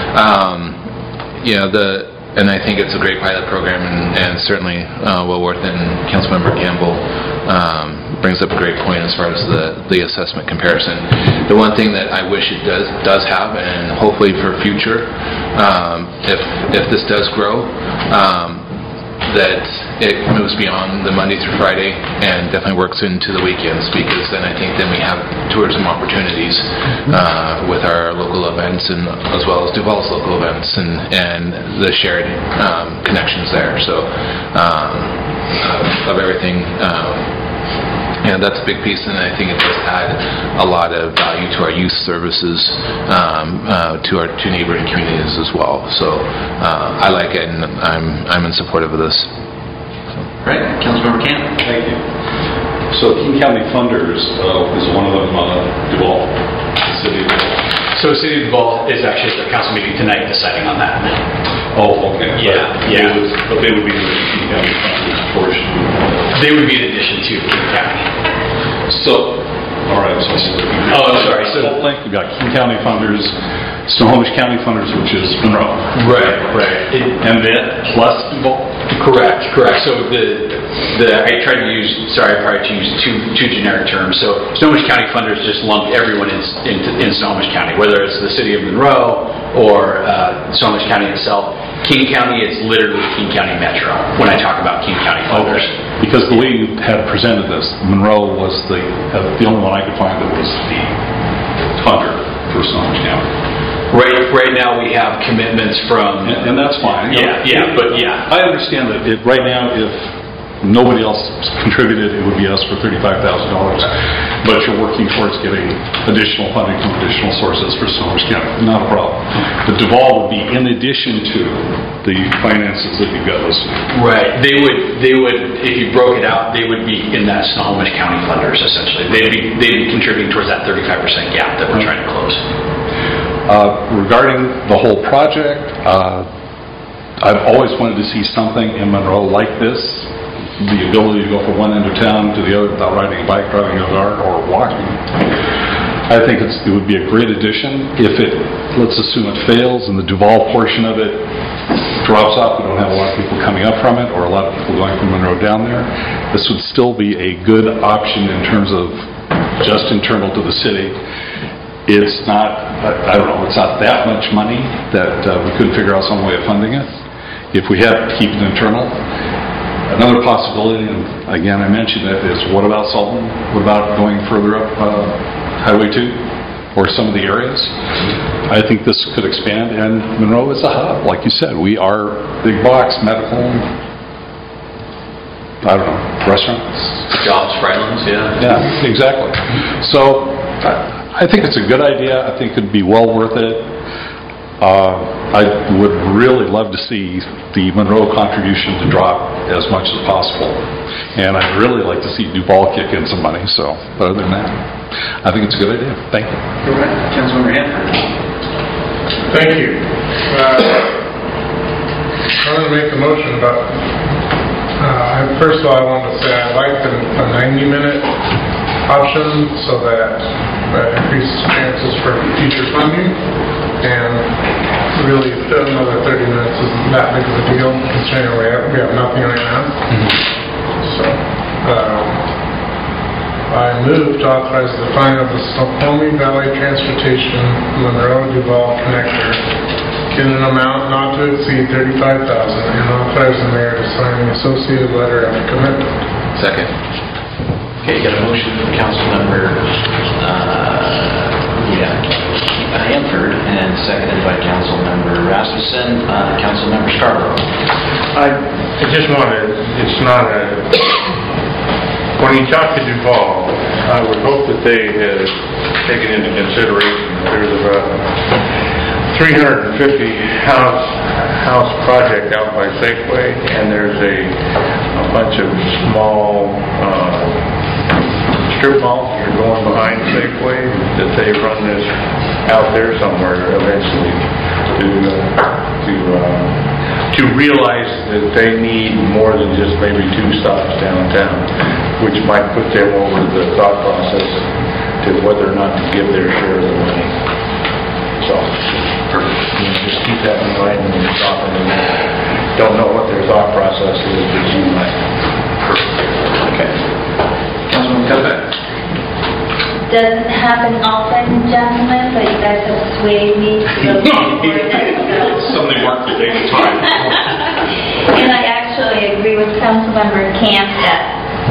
S7: And I think it's a great pilot program and certainly well worth it. And Councilmember Campbell brings up a great point as far as the assessment comparison. The one thing that I wish it does have, and hopefully for future, if this does grow, that it moves beyond the Monday through Friday and definitely works into the weekends, because then I think we have tourism opportunities with our local events and as well as Duval's local events and the shared connections there. So of everything. And that's a big piece, and I think it does add a lot of value to our youth services, to our 2 neighboring communities as well. So I like it, and I'm in support of this.
S1: Right, Councilmember Camp.
S10: Thank you. So King County Funders is one of them, Duval, City of Duval.
S4: So City of Duval is actually at their council meeting tonight deciding on that.
S10: Oh, okay.
S4: Yeah.
S10: But they would be the King County Funders portion.
S4: They would be in addition to King County.
S10: So, all right. So
S4: I'm sorry. So
S10: we've got King County Funders, Snohomish County Funders, which is Monroe.
S4: Right.
S10: And then plus Duval?
S4: Correct. So I tried to use, I probably used two generic terms. So Snohomish County Funders just lump everyone in Snohomish County, whether it's the city of Monroe or Snohomish County itself. King County is literally King County Metro when I talk about King County Funders.
S10: Okay. Because the way you had presented this, Monroe was the only one I could find that was the funder for Snohomish County.
S4: Right now we have commitments from...
S10: And that's fine.
S4: But
S10: I understand that right now, if nobody else contributed, it would be us for $35,000. But you're working towards getting additional funding from additional sources for Snohomish County. Not a problem. The Duval would be in addition to the finances that you've got listed.
S4: Right. They would, if you broke it out, they would be in that Snohomish County Funders, essentially. They'd be contributing towards that 35% gap that we're trying to close.
S10: Regarding the whole project, I've always wanted to see something in Monroe like this. The ability to go from one end of town to the other without riding a bike, driving a car, or walking. I think it would be a great addition. If let's assume it fails and the Duval portion of it drops off, we don't have a lot of people coming up from it or a lot of people going from Monroe down there, this would still be a good option in terms of just internal to the city. It's not, it's not that much money that we couldn't figure out some way of funding it. If we have to keep it internal. Another possibility, and again I mentioned it, is what about Sultan? What about going further up Highway 2 or some of the areas? I think this could expand, and Monroe is a hub. Like you said, we are big box, medical, restaurants.
S4: Jobs, Frylands,
S10: Yeah, exactly. So I think it's a good idea. I think it'd be well worth it. I would really love to see the Monroe contribution to drop as much as possible. And I'd really like to see Duval kick in some money. So, but other than that, I think it's a good idea. Thank you.
S1: All right. Councilmember Hanford.
S6: Thank you. I'm going to make a motion about, first of all, I want to say I like the 90-minute option so that increases chances for future funding. And really, another 30 minutes isn't that big of a deal, considering we have nothing right now. So, I move to authorize the funding of the Snohomish Valley Transportation Monroe Duval Connector in an amount not to exceed $35,000, and authorize the mayor to sign the associated letter of commitment.
S4: Second.
S1: Okay, you got a motion from Councilmember Hanford and seconded by Councilmember Rasmussen. Councilmember Scarborough.
S9: I just wanted, it's not a, when you talk to Duval, I would hope that they had taken into consideration that there's about 350 house project out by Safeway, and there's a a bunch of small strip malls. You're going behind Safeway, that they run this out there somewhere eventually to realize that they need more than just maybe 2 stops downtown, which might put them over the thought process to whether or not to give their share of the money. So, just keep that in mind when you're talking to them. Don't know what their thought process is, but you might.
S1: Okay. Councilwoman Cuddeback?
S8: Doesn't happen often, gentlemen, but you guys have swayed me to go forward.
S10: Something worked to take the time.
S8: And I actually agree with Councilmember Camp that,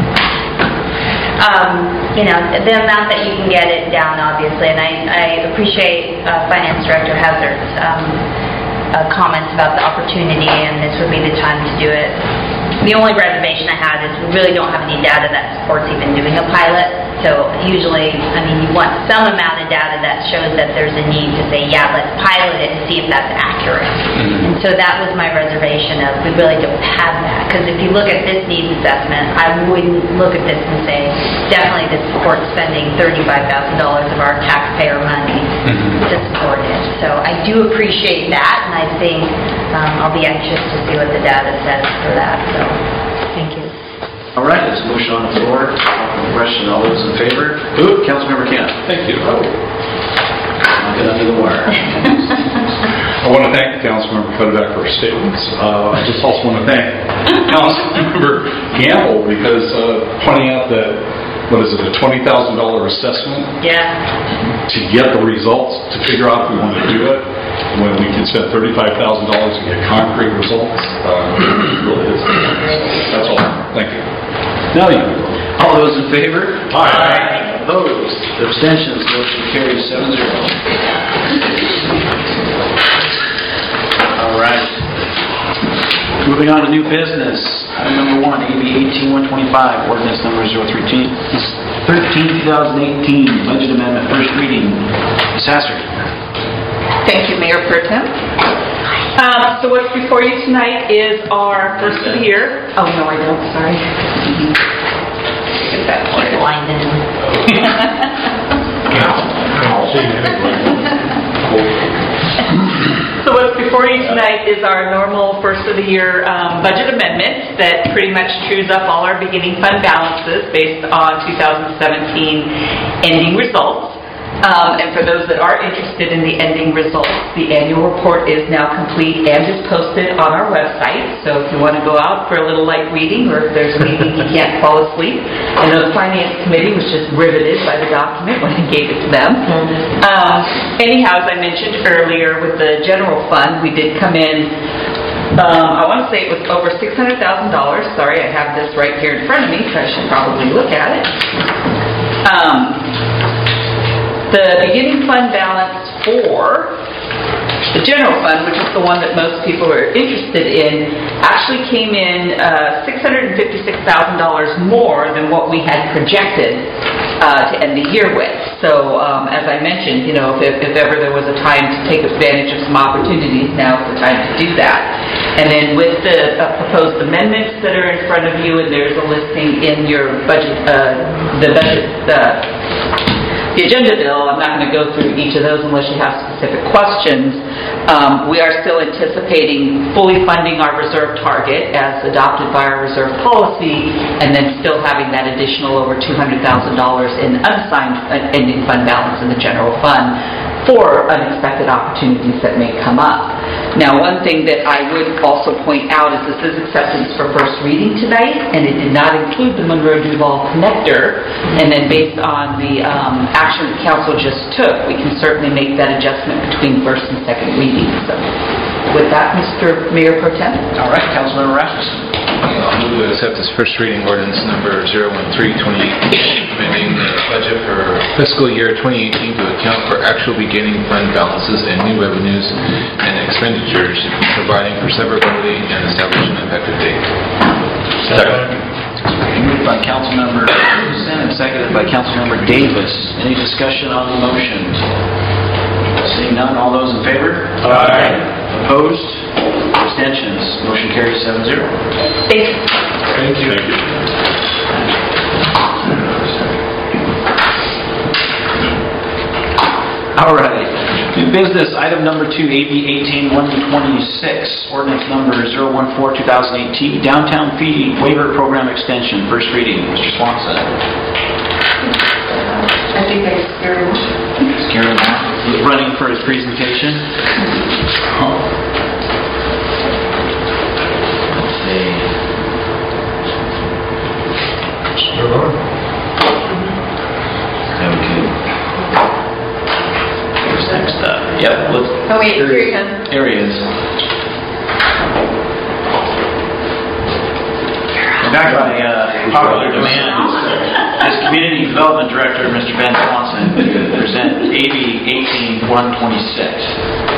S8: the amount that you can get it down, obviously, and I appreciate Finance Director Hazard's comments about the opportunity, and this would be the time to do it. The only reservation I had is we really don't have any data that supports even doing a pilot. So usually, you want some amount of data that shows that there's a need to say, yeah, let's pilot it and see if that's accurate. And so that was my reservation of we really don't have that. Because if you look at this needs assessment, I wouldn't look at this and say, definitely this supports spending $35,000 of our taxpayer money to support it. So I do appreciate that, and I think I'll be anxious to see what the data says for that. So thank you.
S1: All right, there's a motion on the floor. Question, all those in favor? Councilmember Camp.
S10: Thank you.
S1: I'll get under the wire.
S10: I want to thank Councilmember Cuddeback for her statements. I just also want to thank Councilmember Gamble because pointing out that, a $20,000 assessment?
S8: Yeah.
S10: To get the results, to figure out if we want to do it, when we can spend $35,000 and get concrete results. Really is. That's all. Thank you.
S1: Now you. All those in favor?
S10: Aye.
S1: Opposed? Abstentions? Motion carries 7-0. All right. Moving on to new business. Item number 1, AB 18125, ordinance number 013, 2018, budget amendment, first reading. Ms. Hassard.
S11: Thank you, Mayor Pro Tem. So what's before you tonight is our first of the year. Oh, no, I don't. Sorry. Get that for you. So what's before you tonight is our normal first of the year budget amendment that pretty much trues up all our beginning fund balances based on 2017 ending results. And for those that are interested in the ending results, the annual report is now complete and is posted on our website. So if you want to go out for a little light reading, or if there's a meeting you can't fall asleep. I know the Finance Committee was just riveted by the document when I gave it to them. Anyhow, as I mentioned earlier, with the general fund, we did come in, I want to say it was over $600,000. Sorry, I have this right here in front of me, so I should probably look at it. The beginning fund balance for the general fund, which is the one that most people are interested in, actually came in $656,000 more than what we had projected to end the year with. So as I mentioned, if ever there was a time to take advantage of some opportunities, now is the time to do that. And then with the proposed amendments that are in front of you, and there's a listing in your budget, the agenda bill, I'm not going to go through each of those unless you have specific questions. We are still anticipating fully funding our reserve target as adopted by our reserve policy, and then still having that additional over $200,000 in unassigned ending fund balance in the general fund for unexpected opportunities that may come up. Now, one thing that I would also point out is this is acceptance for first reading tonight, and it did not include the Monroe-Duval connector. And then based on the action the council just took, we can certainly make that adjustment between first and second reading. So with that, Mr. Mayor Pro Tem.
S1: All right, Councilmember Rasmussen.
S12: I'll move to accept this first reading ordinance number 013-2018, amending the budget for fiscal year 2018 to account for actual beginning fund balances and new revenues and expenditures, providing for severability and establishing an effective date.
S1: Second. Moved by Councilmember Rasmussen and seconded by Councilmember Davis. Any discussion on the motion? Seeing none, all those in favor? Aye. Opposed? Abstentions? Motion carries 7-0.
S11: Thank you.
S10: Thank you.
S1: All right. New business, item number 2, AB 18-126, ordinance number 014-2018, downtown fee waiver program extension, first reading. Mr. Swanson.
S3: I think I scared him.
S1: Karen is running for his presentation. Let's see. Okay. Who's next up? Yep.
S2: Oh, wait, here he comes.
S1: There he is. Back by popular demand is Community Development Director, Mr. Ben Swanson, to present AB 18-126.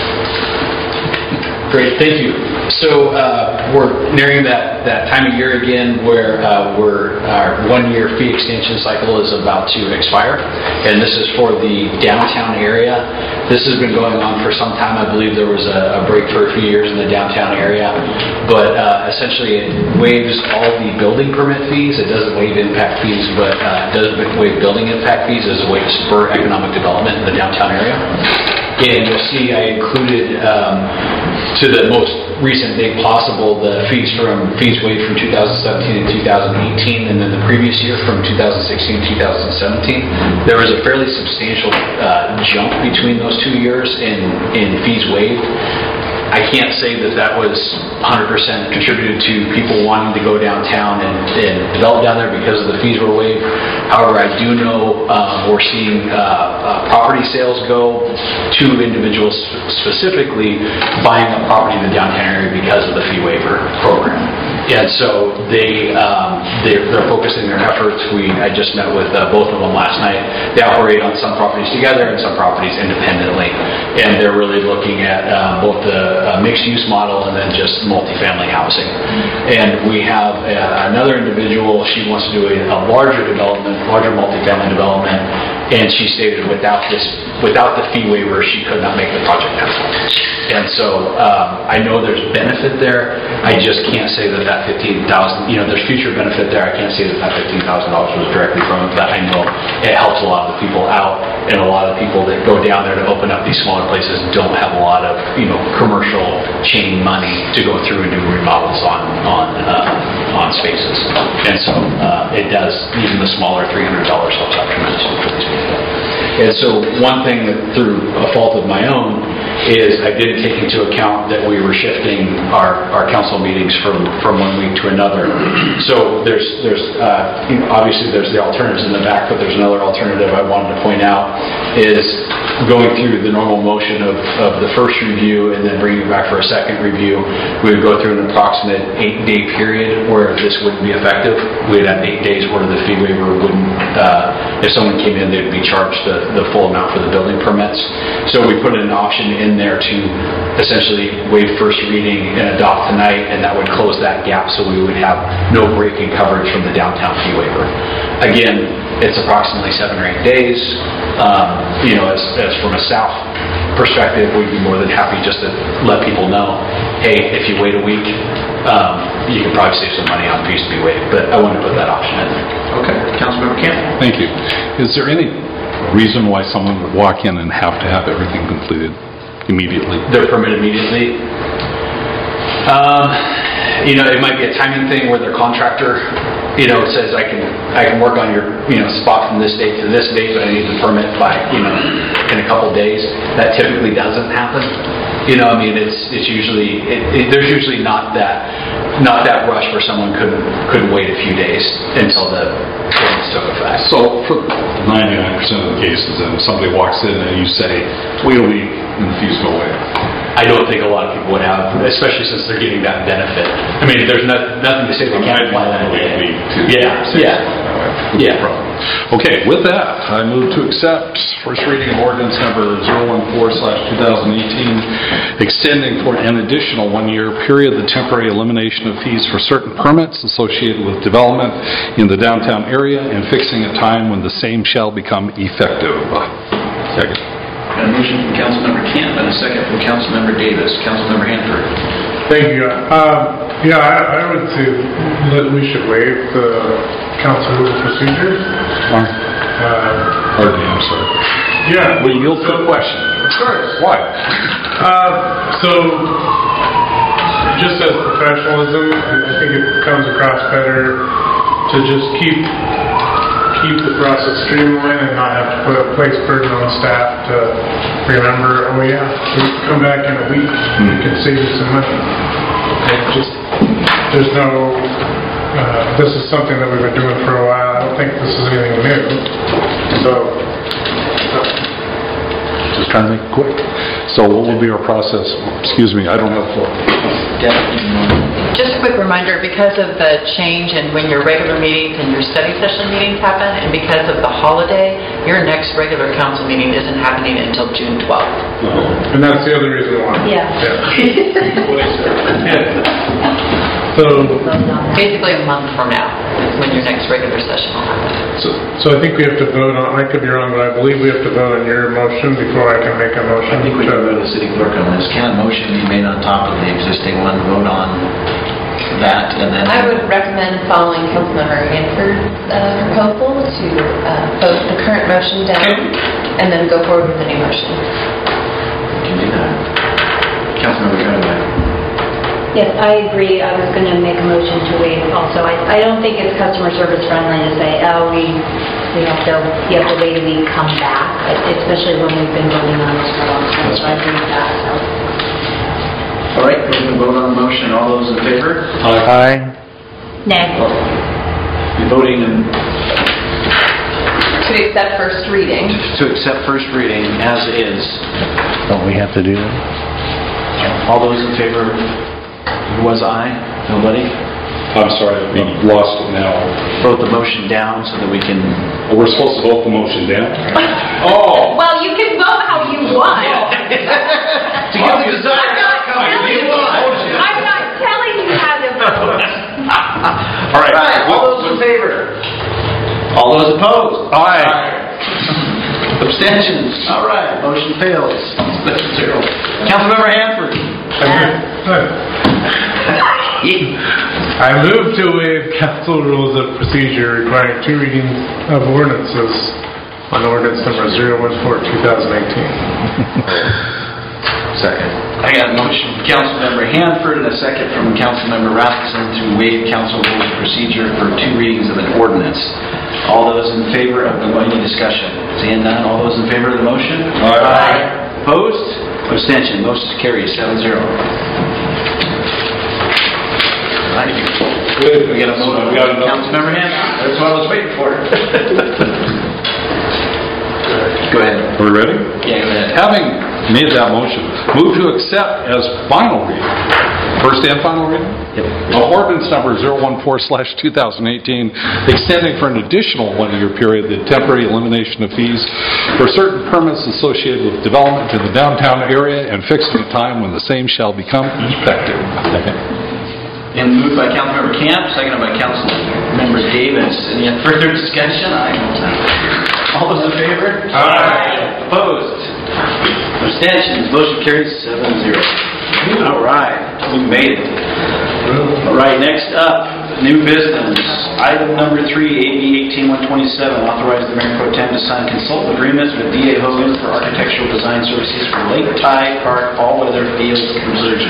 S4: Great, thank you. So we're nearing that time of year again where our one-year fee extension cycle is about to expire, and this is for the downtown area. This has been going on for some time. I believe there was a break for a few years in the downtown area, but essentially it waives all the building permit fees. It doesn't waive impact fees, but it does waive building impact fees as a way to spur economic development in the downtown area. And you'll see I included to the most recent date possible the fees waived from 2017 and 2018, and then the previous year from 2016 2017. There was a fairly substantial jump between those 2 years in fees waived. I can't say that was 100% contributed to people wanting to go downtown and develop down there because of the fees were waived. However, I do know we're seeing property sales go to individuals specifically buying a property in the downtown area because of the fee waiver program. And so they're focusing their efforts. I just met with both of them last night. They operate on some properties together and some properties independently, and they're really looking at both the mixed-use model and then just multifamily housing. And we have another individual. She wants to do a larger multifamily development, and she stated without the fee waiver, she could not make the project happen. And so I know there's benefit there. I just can't say that $15,000, there's future benefit there. I can't say that $15,000 was directly from it, but I know it helps a lot of the people out, and a lot of people that go down there to open up these smaller places don't have a lot of, commercial chain money to go through and do remodels on spaces. And so it does, even the smaller $300 helps out tremendously for these people. And so one thing that through a fault of my own is I didn't take into account that we were shifting our council meetings from one week to another. So there's obviously there's the alternatives in the back, but there's another alternative I wanted to point out is going through the normal motion of the first review and then bringing it back for a second review. We would go through an approximate 8-day period where this wouldn't be effective. We'd have 8 days where the fee waiver wouldn't, if someone came in, they'd be charged the full amount for the building permits. So we put an option in there to essentially waive first reading and adopt tonight, and that would close that gap so we would have no break in coverage from the downtown fee waiver. Again, it's approximately 7 or 8 days. As from a staff perspective, we'd be more than happy just to let people know, hey, if you wait a week, you can probably save some money on fees to be waived. But I wanted to put that option in there.
S1: Okay. Councilmember Kemp.
S10: Thank you. Is there any reason why someone would walk in and have to have everything completed immediately?
S4: They're permitted immediately. It might be a timing thing where their contractor, says I can work on your, spot from this date to this date, but I need the permit by, in a couple days. That typically doesn't happen. It's usually there's usually not that rush where someone couldn't wait a few days until the permits took effect.
S10: So for 99% of the cases, then somebody walks in and you say, wait a week and the fees go away.
S4: I don't think a lot of people would have, especially since they're getting that benefit. There's nothing to say they can't apply that away. Yeah.
S10: Okay, with that, I move to accept first reading of ordinance number 014/2018, extending for an additional 1-year period the temporary elimination of fees for certain permits associated with development in the downtown area and fixing a time when the same shall become effective. Second.
S1: Got a motion from Councilmember Kemp and a second from Councilmember Davis. Councilmember Hanford.
S6: Thank you. Yeah, I would say that we should waive the council rule of procedures.
S10: Pardon me, I'm sorry.
S6: Yeah.
S10: Will you yield to a question?
S6: Of course.
S10: Why?
S6: So, just as professionalism, I think it comes across better to just keep the process streamlined and not have to place burden on staff to remember, oh yeah, we can come back in a week, we can save you some money. There's no, this is something that we've been doing for a while. I don't think this is anything new. So,
S10: Just trying to make it quick. So what will be our process? Excuse me, I don't have the floor.
S11: Just a quick reminder, because of the change in when your regular meetings and your study session meetings happen, and because of the holiday, your next regular council meeting isn't happening until June 12th.
S6: and that's the other reason why.
S8: Yeah.
S6: So,
S11: Basically a month from now is when your next regular session will happen.
S6: so I think we have to vote on, I could be wrong, but I believe we have to vote on your motion before I can make a motion.
S1: I think we can go to the city clerk on this. Can a motion be made on top of the existing one, vote on that, and then...
S2: I would recommend following Councilmember Hanford's proposal to vote the current motion down and then go forward with the new motion.
S1: We can do that. Councilmember Chatterback.
S8: Yes, I agree. I was going to make a motion to waive also. I don't think it's customer service friendly to say, oh, you have to wait a week, come back, especially when we've been voting on this for a long time. So I agree with that. So.
S1: All right, we can vote on the motion. All those in favor?
S9: Aye.
S8: Nay.
S1: Be voting
S2: To accept first reading.
S1: to accept first reading as is.
S9: Don't we have to do that?
S1: All those in favor? Who was aye? Nobody?
S10: I'm sorry, we lost it now.
S1: Vote the motion down so that we can...
S10: We're supposed to vote the motion down?
S1: Oh!
S8: Well, you can vote how you want.
S1: To get the desired outcome you want.
S8: I'm not telling you how to vote.
S1: All right. All those in favor? All those opposed?
S10: Aye.
S1: Abstentions? All right, motion fails. 7-0. Councilmember Hanford?
S6: I move to waive council rules of procedure requiring 2 readings of ordinances on ordinance number 014-2018.
S1: Second. I got a motion from Councilmember Hanford and a second from Councilmember Rasmussen to waive council rules of procedure for 2 readings of an ordinance. All those in favor of any discussion? Seeing none, all those in favor of the motion?
S10: Aye.
S1: Opposed? Abstention. Motion carries 7-0. Right.
S10: Good.
S1: We got a motion.
S10: We got enough.
S1: Councilmember Hanford. That's what I was waiting for. Go ahead.
S10: Are we ready?
S1: Yeah, go ahead.
S10: Having made that motion, move to accept as final reading, first and final reading?
S1: Yep.
S10: Ordinance number 014/2018, extending for an additional 1-year period the temporary elimination of fees for certain permits associated with development in the downtown area and fixing a time when the same shall become effective.
S1: And moved by Councilmember Camp, seconded by Councilmember Davis. Any further discussion? All those in favor?
S6: Aye.
S1: Opposed? Abstentions? Motion carries 7-0. All right, we made it. All right, next up, new business. Item number 3, AB 18127, authorize the Mayor Pro Tem to sign consultant agreements with D.A. Hogan for architectural design services for Lake Tide Park all-weather field conversion.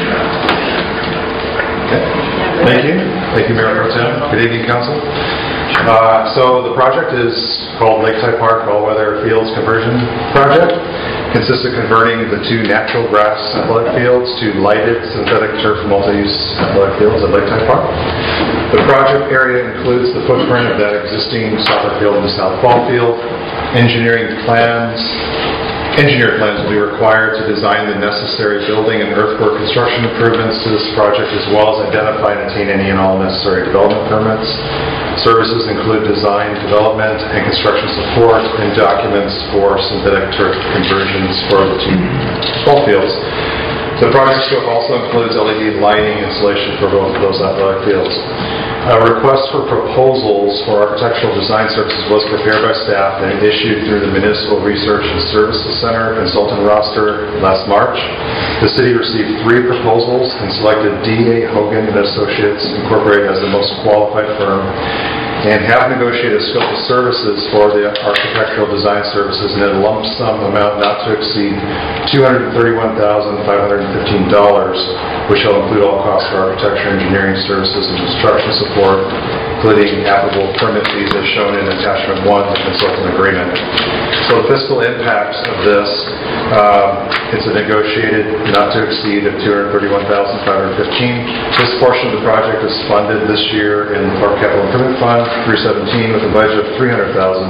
S13: Thank you. Thank you, Mayor Pro Tem. Good evening, Council. So the project is called Lakeside Park All-Weather Fields Conversion Project. Consists of converting the 2 natural grass athletic fields to lighted synthetic turf multi-use athletic fields at Lakeside Park. The project area includes the footprint of that existing soccer field and the South Ball Field. Engineered plans will be required to design the necessary building and earthwork construction improvements to this project, as well as identify and obtain any and all necessary development permits. Services include design, development, and construction support, and documents for synthetic turf conversions for the 2 ball fields. The project scope also includes LED lighting installation for both of those athletic fields. A request for proposals for architectural design services was prepared by staff and issued through the Municipal Research and Services Center consultant roster last March. The city received 3 proposals and selected D.A. Hogan and Associates Incorporated as the most qualified firm, and have negotiated a scope of services for the architectural design services in a lump sum amount not to exceed $231,515, which shall include all costs for architecture, engineering services, and construction support, including applicable permit fees as shown in attachment 1 to the consultant agreement. So the fiscal impact of this, it's a negotiated not to exceed of $231,515. This portion of the project is funded this year in the Park Capital Improvement Fund 317 with a budget of $300,000.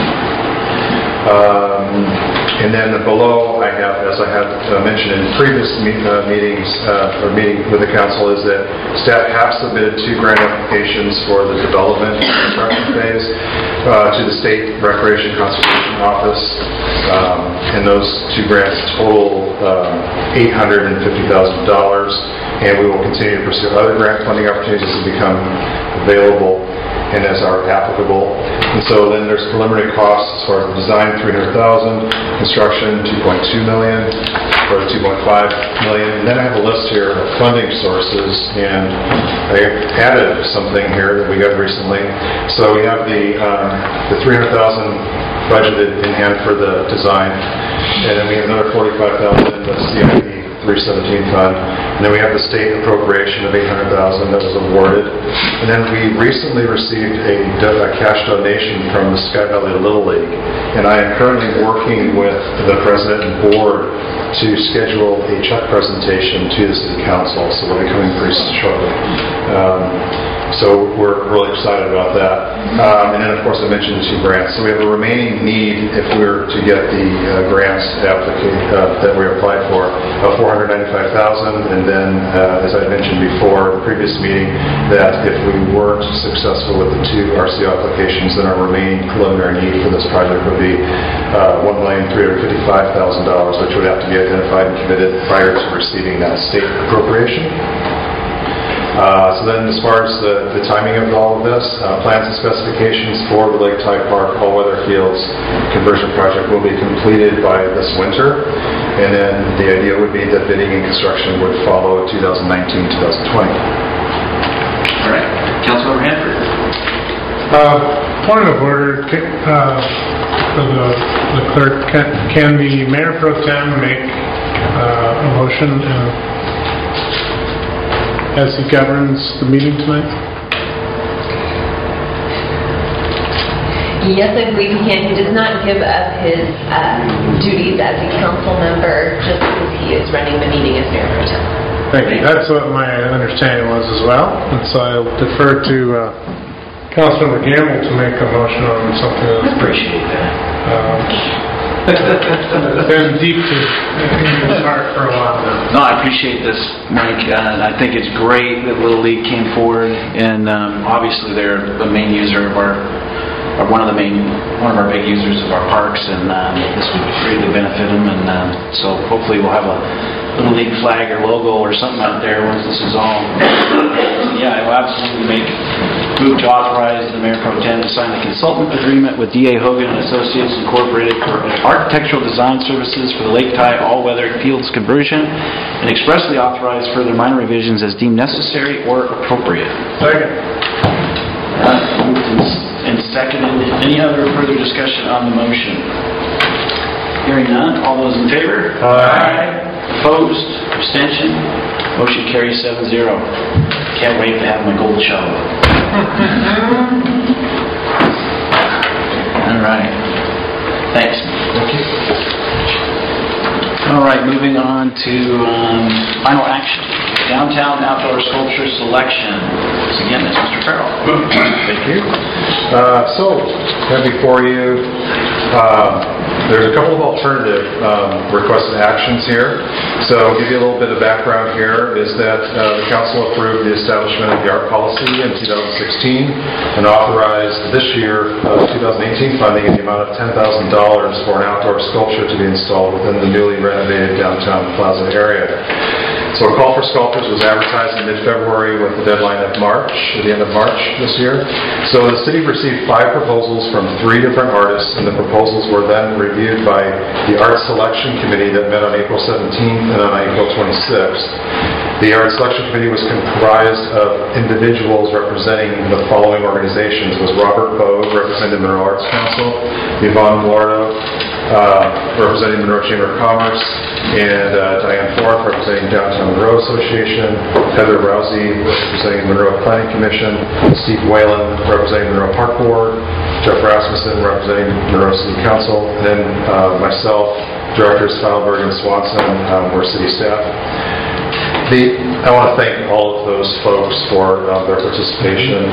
S13: And then below, I have, as I have mentioned in previous meetings or meeting with the council, is that staff have submitted 2 grant applications for the development and construction phase to the State Recreation Conservation Office, and those 2 grants total $850,000, and we will continue to pursue other grant funding opportunities as they become available and as are applicable. And so then there's preliminary costs as far as the design, $300,000, construction, $2.2 million, or $2.5 million. And then I have a list here of funding sources, and I added something here that we got recently. So we have the $300,000 budgeted in hand for the design, and then we have another $45,000 in the CIP 317 fund, and then we have the state appropriation of $800,000 that was awarded, and then we recently received a cash donation from the Sky Valley Little League, and I am currently working with the president and board to schedule a check presentation to the city council, so we'll be coming pretty shortly. So we're really excited about that. And then, of course, I mentioned the 2 grants. So we have a remaining need, if we were to get the grants that we applied for, of $495,000. And then, as I mentioned before in the previous meeting, that if we weren't successful with the 2 RCO applications, then our remaining preliminary need for this project would be $1,355,000, which would have to be identified and committed prior to receiving that state appropriation. So then, as far as the timing of all of this, plans and specifications for the Lake Tide Park all-weather fields conversion project will be completed by this winter, and then the idea would be that bidding and construction would follow 2019-2020.
S1: All right. Councilmember Hanford.
S6: Point of order, the clerk, can the Mayor Pro Tem make a motion as he governs the meeting tonight?
S2: Yes, I believe he can. He does not give up his duties as a council member just because he is running the meeting as Mayor Pro Tem.
S6: Thank you. That's what my understanding was as well. And so I'll defer to Councilmember Gamble to make a motion on something that's...
S1: I appreciate that.
S6: Been deep to his heart for a while now.
S1: No, I appreciate this, Mike. I think it's great that Little League came forward, and obviously they're the main user of one of our big users of our parks, and this would greatly benefit them. And so hopefully we'll have a Little League flag or logo or something out there once this is all. Yeah, I will absolutely move to authorize the Mayor Pro Tem to sign a consultant agreement with D.A. Hogan and Associates Incorporated for architectural design services for the Lake Tide all-weather fields conversion, and expressly authorize further minor revisions as deemed necessary or appropriate.
S6: Second.
S1: Moved and seconded. Any other further discussion on the motion? Hearing none. All those in favor?
S6: Aye.
S1: Opposed? Abstention? Motion carries 7-0. Can't wait to have my gold shovel. All right. Thanks.
S13: Thank you.
S1: All right, moving on to final action. Downtown outdoor sculpture selection. Once again, that's Mr. Farrell.
S13: Thank you. So, before you, there's a couple of alternative requested actions here. So, I'll give you a little bit of background here, is that the council approved the establishment of the art policy in 2016 and authorized this year, 2018 funding in the amount of $10,000 for an outdoor sculpture to be installed within the newly renovated downtown plaza area. So a call for sculptures was advertised in mid-February with the deadline of the end of March this year. So the city received 5 proposals from 3 different artists, and the proposals were then reviewed by the Art Selection Committee that met on April 17th and on April 26th. The Art Selection Committee was comprised of individuals representing the following organizations: was Robert Bogue, representing the Monroe Arts Council, Yvonne Lordo, representing Monroe Chamber of Commerce, and Diane Forth, representing Downtown Monroe Association, Heather Rousey, representing Monroe Planning Commission, Steve Whalen, representing Monroe Park Board, Jeff Rasmussen, representing Monroe City Council, and then myself, Directors Feilberg and Swanson, were city staff. I want to thank all of those folks for their participation.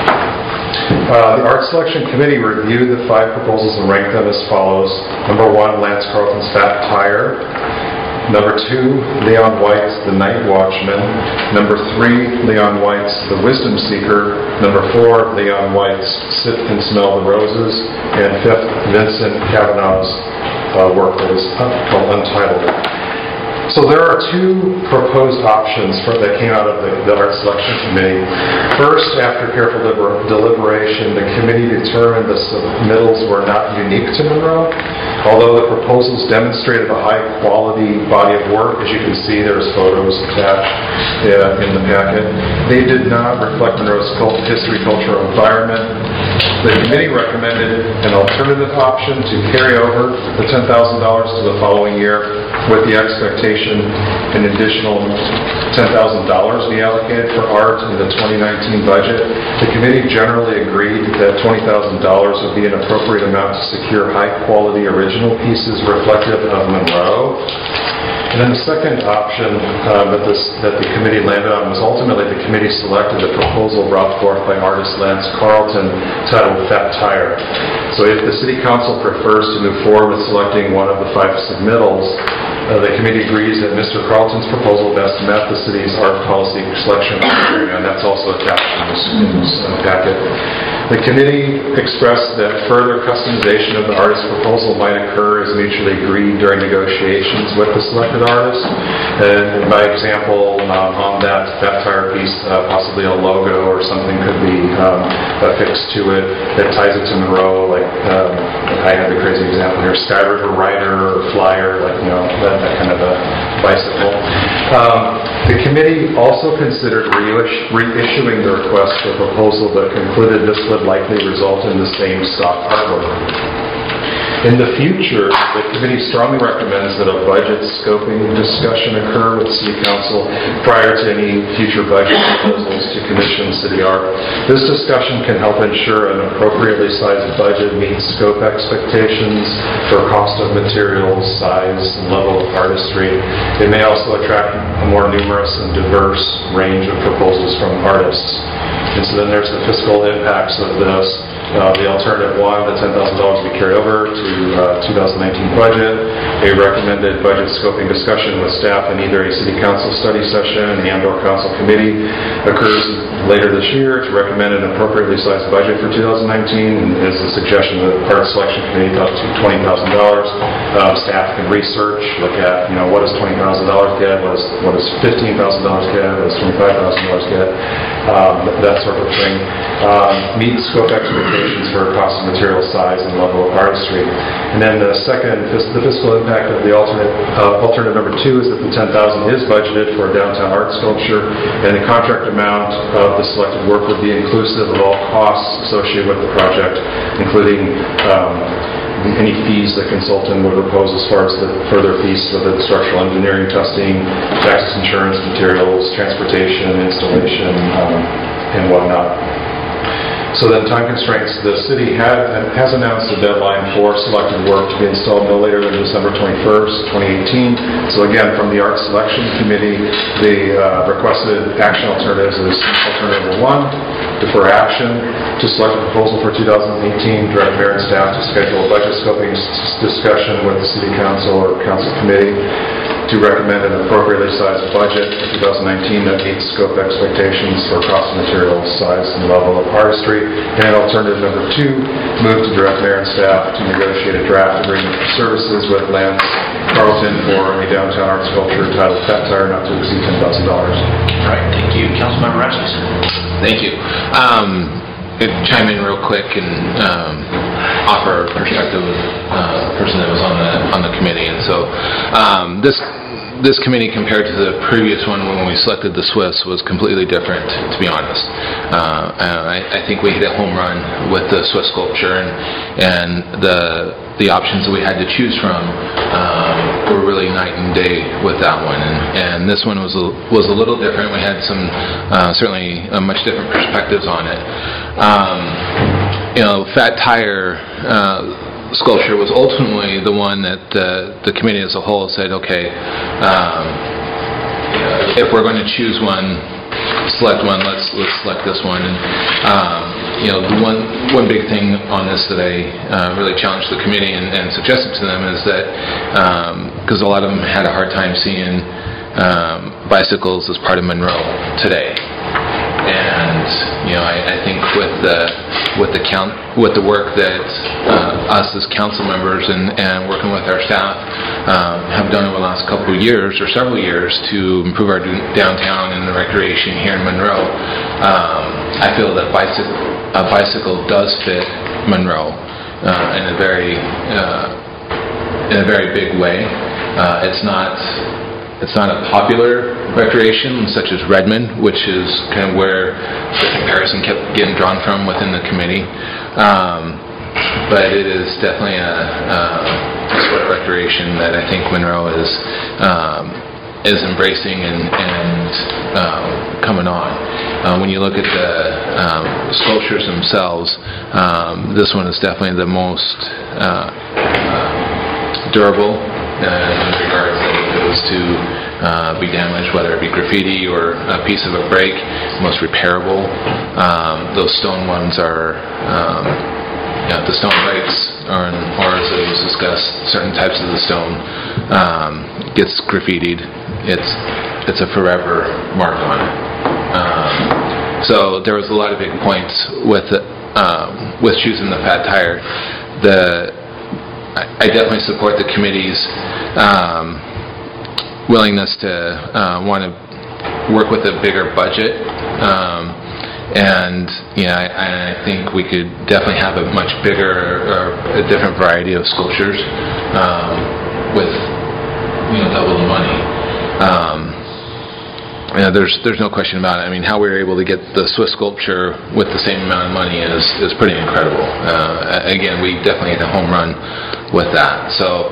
S13: The Art Selection Committee reviewed the 5 proposals and ranked them as follows. Number 1, Lance Carlton's Fat Tire. Number 2, Leon White's The Night Watchman. Number 3, Leon White's The Wisdom Seeker. Number 4, Leon White's Sit and Smell the Roses. And 5th, Vincent Kavanaugh's work that was called Untitled. So there are 2 proposed options that came out of the Art Selection Committee. First, after careful deliberation, the committee determined the submittals were not unique to Monroe. Although the proposals demonstrated a high-quality body of work, as you can see, there's photos attached in the packet, they did not reflect Monroe's history, culture, or environment. The committee recommended an alternative option to carry over the $10,000 to the following year, with the expectation an additional $10,000 be allocated for art in the 2019 budget. The committee generally agreed that $20,000 would be an appropriate amount to secure high-quality original pieces reflective of Monroe. And then the second option that the committee landed on was ultimately the committee selected the proposal brought forth by artist Lance Carlton titled Fat Tire. So if the City Council prefers to move forward with selecting one of the 5 submittals, the committee agrees that Mr. Carlton's proposal best met the city's art policy selection criteria, and that's also attached in this packet. The committee expressed that further customization of the artist's proposal might occur as mutually agreed during negotiations with the selected artist. And by example, on that tire piece, possibly a logo or something could be affixed to it that ties it to Monroe. Like I have a crazy example here: Sky River Rider or Flyer, like that kind of a bicycle. The committee also considered reissuing the request for proposal, but concluded this would likely result in the same stock artwork. In the future, the committee strongly recommends that a budget scoping discussion occur with City Council prior to any future budget proposals to commission city art. This discussion can help ensure an appropriately sized budget meets scope expectations for cost of materials, size, and level of artistry. It may also attract a more numerous and diverse range of proposals from artists. And so then there's the fiscal impacts of this. The alternative 1, the $10,000 will be carried over to 2019 budget. A recommended budget scoping discussion with staff in either a City Council study session and/or Council committee occurs later this year to recommend an appropriately sized budget for 2019. And as a suggestion, the Art Selection Committee up to $20,000. Staff can research, look at what does $20,000 get, what does $15,000 get, what does $25,000 get, that sort of thing. Meet scope expectations for cost of material, size, and level of artistry. And then the second, the fiscal impact of the alternative number 2 is that the $10,000 is budgeted for a downtown art sculpture, and the contract amount of the selected work would be inclusive of all costs associated with the project, including any fees the consultant would propose as far as the further fees for the structural engineering testing, taxes, insurance, materials, transportation, installation, and whatnot. So then time constraints, the city has announced a deadline for selected work to be installed no later than December 21st, 2018. So again, from the Art Selection Committee, the requested action alternatives is alternative 1, defer action to select a proposal for 2018, direct mayor and staff to schedule a budget scoping discussion with the City Council or Council Committee to recommend an appropriately sized budget for 2019 that meets scope expectations for cost of materials, size, and level of artistry. And alternative number 2, move to direct mayor and staff to negotiate a draft agreement for services with Lance Carlton for a downtown art sculpture titled Fat Tire, not to exceed $10,000.
S1: All right, thank you. Councilmember Rasmussen.
S12: Thank you. Could chime in real quick and offer a perspective of a person that was on the committee. And so this committee, compared to the previous one when we selected the Swiss, was completely different, to be honest. I think we hit a home run with the Swiss sculpture, and the options that we had to choose from were really night and day with that one. And this one was a little different. We had some certainly much different perspectives on it. Fat Tire sculpture was ultimately the one that the committee as a whole said, okay, if we're going to choose one, select one, let's select this one. And one big thing on this that I really challenged the committee and suggested to them is that because a lot of them had a hard time seeing bicycles as part of Monroe today. And I think with the work that us as council members and working with our staff have done over the last couple of years or several years to improve our downtown and the recreation here in Monroe, I feel that a bicycle does fit Monroe in a very big way. It's not a popular recreation such as Redmond, which is kind of where the comparison kept getting drawn from within the committee. But it is definitely a sport recreation that I think Monroe is embracing and coming on. When you look at the sculptures themselves, this one is definitely the most durable in regards that it goes to be damaged, whether it be graffiti or a piece of a break, most repairable. Those stone ones are, the stone breaks, or as it was discussed, certain types of the stone gets graffitied. It's a forever mark on it. So there was a lot of big points with choosing the Fat Tire. I definitely support the committee's willingness to want to work with a bigger budget, and I think we could definitely have a much bigger or a different variety of sculptures with double the money. There's no question about it. I mean, how we were able to get the Swiss sculpture with the same amount of money is pretty incredible. Again, we definitely hit a home run with that. So,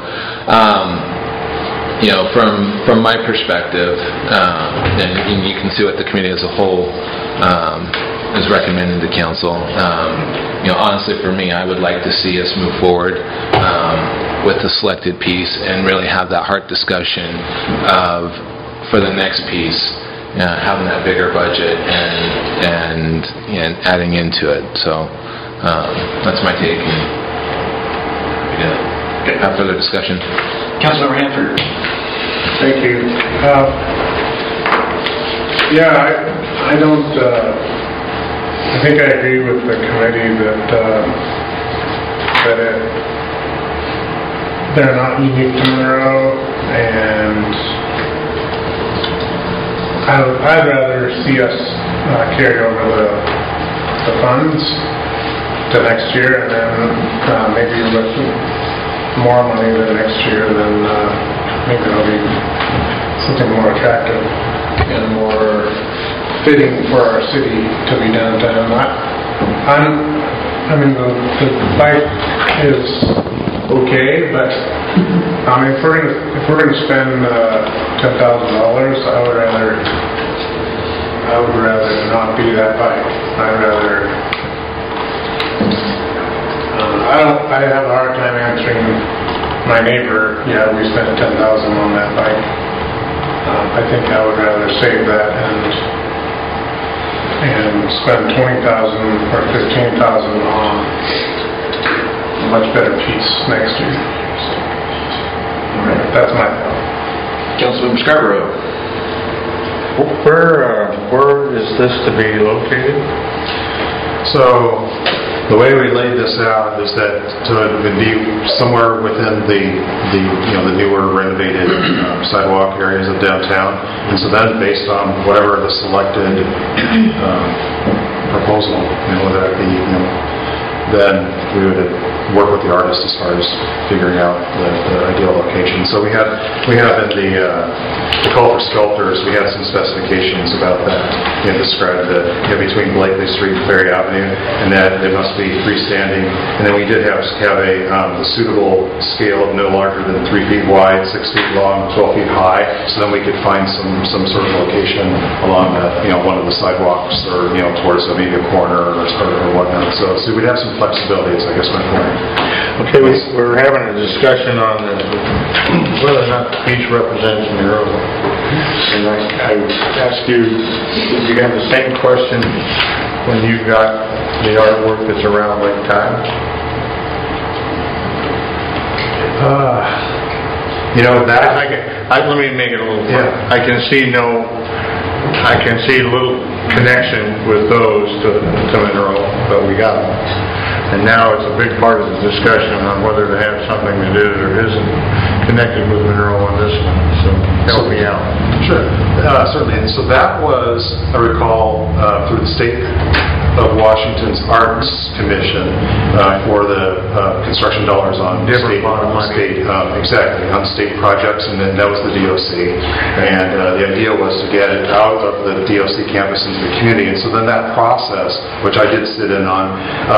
S12: from my perspective, and you can see what the committee as a whole is recommending to council. Honestly, for me, I would like to see us move forward with the selected piece and really have that heart discussion for the next piece. Having that bigger budget and adding into it. So that's my take. Have further discussion.
S1: Councilmember Hanford.
S6: Thank you. I don't. I think I agree with the committee that they're not unique to Monroe, and I'd rather see us carry over the funds to next year, and then maybe with more money the next year, then maybe it'll be something more attractive and more fitting for our city to be downtown. I mean, the bike is okay, but I mean, if we're gonna spend $10,000, I would rather not be that bike. I'd rather. I have a hard time answering my neighbor. Yeah, we spent $10,000 on that bike. I think I would rather save that and spend $20,000 or $15,000 on a much better piece next year. That's my thought.
S1: Councilmember Scarborough.
S9: Where is this to be located?
S6: So
S13: The way we laid this out is that to be somewhere within the newer renovated sidewalk areas of downtown, and so then based on whatever the selected proposal, whether that be, then we would work with the artist as far as figuring out the ideal location. So we have in the call for sculptors, we had some specifications about that. Described that between Blakely Street and Ferry Avenue, and that there must be freestanding. And then we did have a suitable scale of no larger than 3 feet wide, 6 feet long, 12 feet high. So then we could find some sort of location along one of the sidewalks, or towards maybe a corner or whatnot. So we'd have some flexibility, is I guess my point.
S9: Okay, we're having a discussion on whether or not the beach represents Monroe. And I ask you, do you have the same question when you've got the artwork that's around Lake Tide? Let me make it a little fun. I can see little connection with those to Monroe, but we got them. And now it's a big part of the discussion on whether to have something that is or isn't connected with Monroe on this one. So help me out.
S13: Sure, certainly. And so that was, I recall, through the state of Washington's Arts Commission for the construction dollars on
S9: different state,
S13: exactly, on state projects, and then that was the DOC. And the idea was to get it out of the DOC campus into the community. And so then that process, which I did sit in on,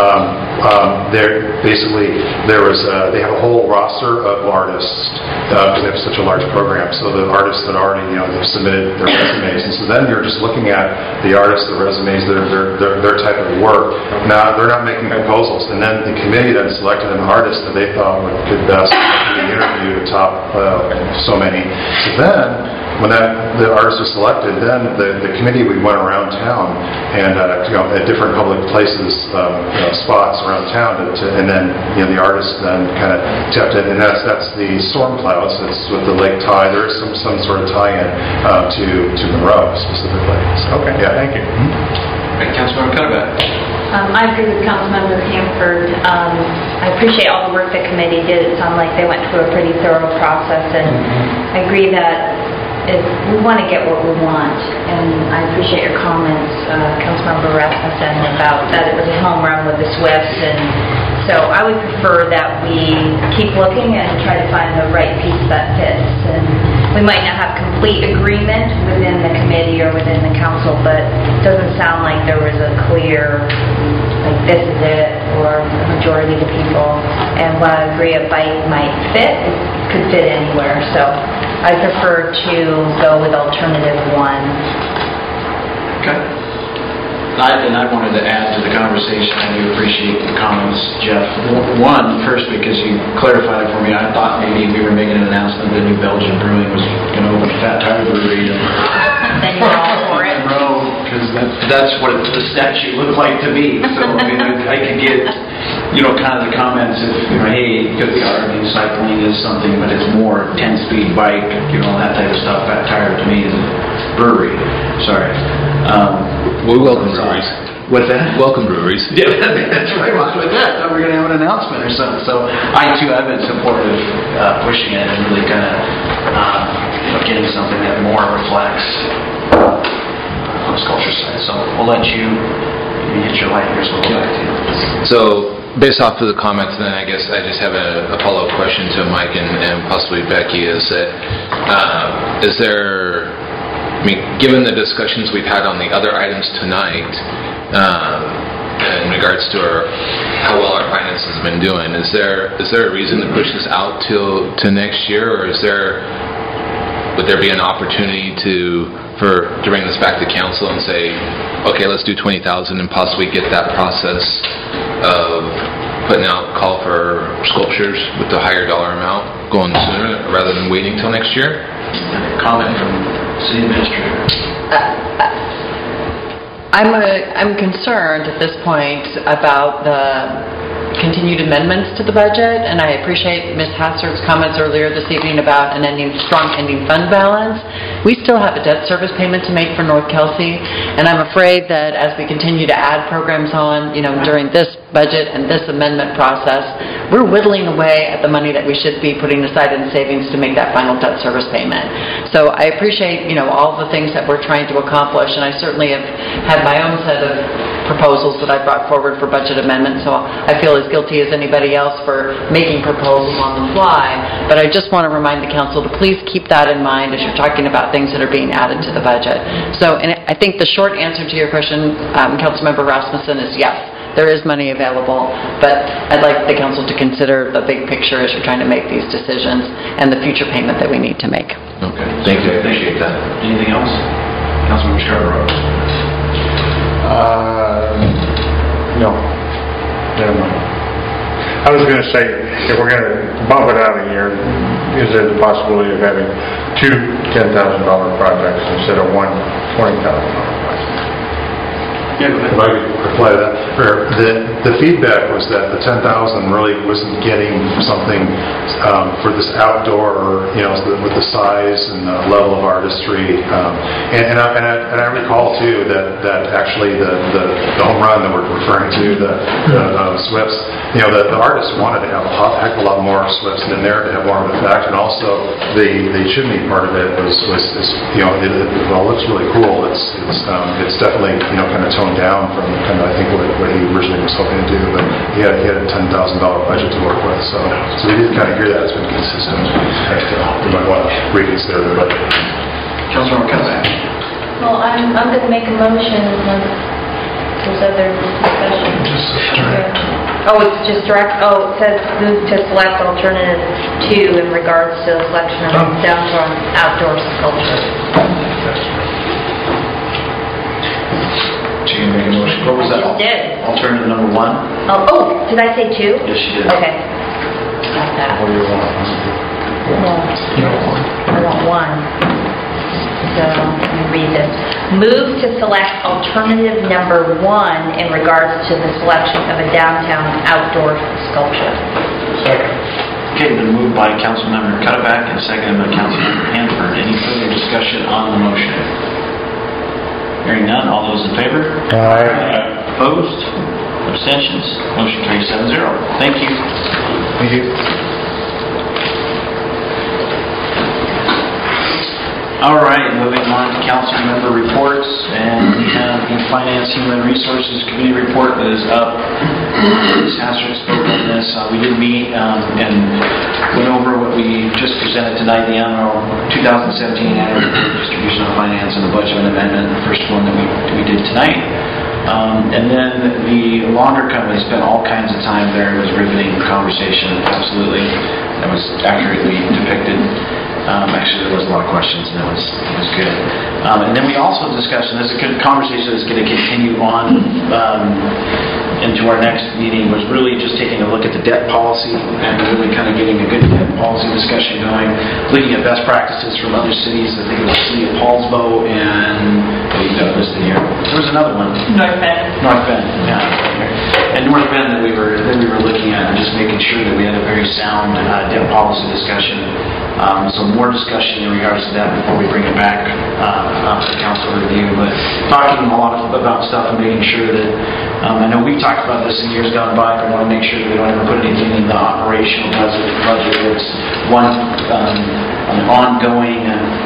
S13: they have a whole roster of artists because they have such a large program. So the artists that already they've submitted their resumes, and so then you're just looking at the artists, the resumes, their type of work. Now they're not making proposals, and then the committee then selected an artist that they thought could best be interviewed to top so many. So then, when the artists are selected, then the committee, we went around town and at different public places, spots around town, and then the artists then kind of tapped in, and that's the storm clouds. That's with the Lake Tide. There is some sort of tie-in to Monroe specifically. So,
S9: okay, yeah, thank you.
S4: Councilmember Cunningham.
S8: I agree with Councilmember Hanford. I appreciate all the work the committee did. It sounded like they went through a pretty thorough process, and I agree that we want to get what we want, and I appreciate your comments, Councilmember Rasmussen, about that it was a home run with the Swifts, and so I would prefer that we keep looking and try to find the right piece that fits. And we might not have complete agreement within the committee or within the council, but it doesn't sound like there was a clear, like this is it, or the majority of the people. And while I agree a bike might fit, it could fit anywhere. So I prefer to go with alternative 1.
S1: Okay. And I wanted to add to the conversation. I do appreciate the comments, Jeff. One, first, because you clarified it for me, I thought maybe we were making an announcement that New Belgium Brewing was going to open a Fat Tire Brewery.
S8: Then you're all for it.
S1: Because that's what the statute looked like to me. So I could get kind of the comments of hey, because the RV cycling is something, but it's more 10-speed bike, that type of stuff. Fat Tire to me is a brewery. Sorry.
S12: We welcome breweries.
S1: What's that?
S12: Welcome breweries.
S1: Yeah, that's right. Well, with that, we're going to have an announcement or something. So I too have been supportive pushing it and really kind of getting something that more reflects on the sculpture side. So we'll let you hit your light here, so we'll get back to you.
S12: So based off of the comments, then I guess I just have a follow-up question to Mike and possibly Becky. Is that given the discussions we've had on the other items tonight, in regards to how well our finances have been doing, is there a reason to push this out to next year, or would there be an opportunity to bring this back to council and say, okay, let's do 20,000 and possibly get that process of putting out a call for sculptures with the higher dollar amount going sooner rather than waiting till next year?
S1: Comment from City Administrator.
S14: I'm concerned at this point about the continued amendments to the budget, and I appreciate Ms. Hassard's comments earlier this evening about an strong ending fund balance. We still have a debt service payment to make for North Kelsey, and I'm afraid that as we continue to add programs on, during this budget and this amendment process, we're whittling away at the money that we should be putting aside in savings to make that final debt service payment. So I appreciate, all the things that we're trying to accomplish, and I certainly have had my own set of proposals that I brought forward for budget amendments, so I feel as guilty as anybody else for making proposals on the fly. But I just want to remind the council to please keep that in mind as you're talking about things that are being added to the budget. So, and I think the short answer to your question, Councilmember Rasmussen, is yes. There is money available, but I'd like the council to consider the big picture as you're trying to make these decisions and the future payment that we need to make.
S4: Okay, thank you, I appreciate that. Anything else? Councilmember Scarborough?
S9: No. Never mind. I was going to say, if we're going to bump it out a year, is there the possibility of having two $10,000 projects instead of one $20,000 project?
S13: If I could reply to that, the feedback was that the 10,000 really wasn't getting something for this outdoor, with the size and the level of artistry. And I recall too that actually the home run that we're referring to, the Swifts, the artists wanted to have a heck of a lot more Swifts in there to have more of an effect, and also the chimney part of it was it looks really cool. It's definitely kind of toned down from kind of I think what he originally was hoping to do, but he had a $10,000 budget to work with, so we did kind of hear that it's been consistent. You might want to reconsider the budget.
S1: Councilmember Cutback.
S2: Well, I'm going to make a motion unless there's other discussion.
S8: Oh, it's just direct, it says move to select alternative 2 in regards to the selection of downtown outdoor sculpture.
S1: So you make a motion. What was that?
S8: I just did.
S1: Alternative number 1?
S8: Oh, did I say 2?
S1: Yes, you did.
S8: Okay. Like that.
S1: What do you want?
S8: I want 1. So, let me read this. Move to select alternative number 1 in regards to the selection of a downtown outdoor sculpture.
S6: Second.
S1: Okay, been moved by Councilmember Cutback and seconded by Councilmember Hanford. Any further discussion on the motion? Hearing none, all those in favor?
S9: Aye.
S1: Opposed? Abstentions? Motion carries 7-0. Thank you.
S9: Thank you.
S1: All right, moving on to council member reports, and we have the Finance Human Resources Committee report that is up. Ms. Hassard spoke on this. We did meet and went over what we just presented tonight, the annual 2017 annual report distribution of finance and the budget amendment, the first one that we did tonight. And then the longer company spent all kinds of time there. It was riveting conversation, absolutely. That was accurately depicted. Actually, there was a lot of questions, and it was good. And then we also discussed, and this is a conversation that's going to continue on into our next meeting, was really just taking a look at the debt policy and really kind of getting a good debt policy discussion going, looking at best practices from other cities. I think it was the city of Paulsbo and you've got this in here. There was another one.
S11: North Bend.
S1: North Bend, yeah. And North Bend that we were looking at and just making sure that we had a very sound debt policy discussion. So more discussion in regards to that before we bring it back for council review. But talking a lot about stuff and making sure that, I know we've talked about this in years gone by, but I want to make sure that we don't ever put anything in the operational budget that's an ongoing,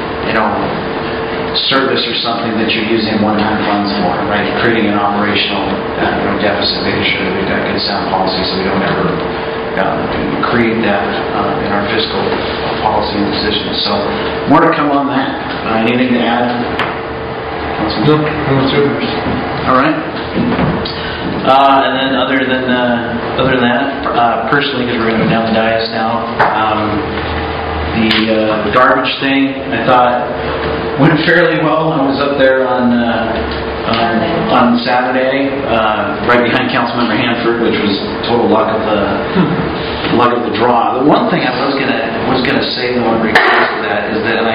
S1: service or something that you're using one-time funds for, right? Creating an operational deficit, making sure that we've got good sound policy so we don't ever create that in our fiscal policy and decisions. So more to come on that. Anything to add?
S6: No.
S1: All right. And then other than that, personally, because we're going to go down the dais now, the garbage thing, I thought went fairly well. I was up there on Saturday, right behind Councilmember Hanford, which was total luck of the draw. The one thing I was gonna say though in regards to that is that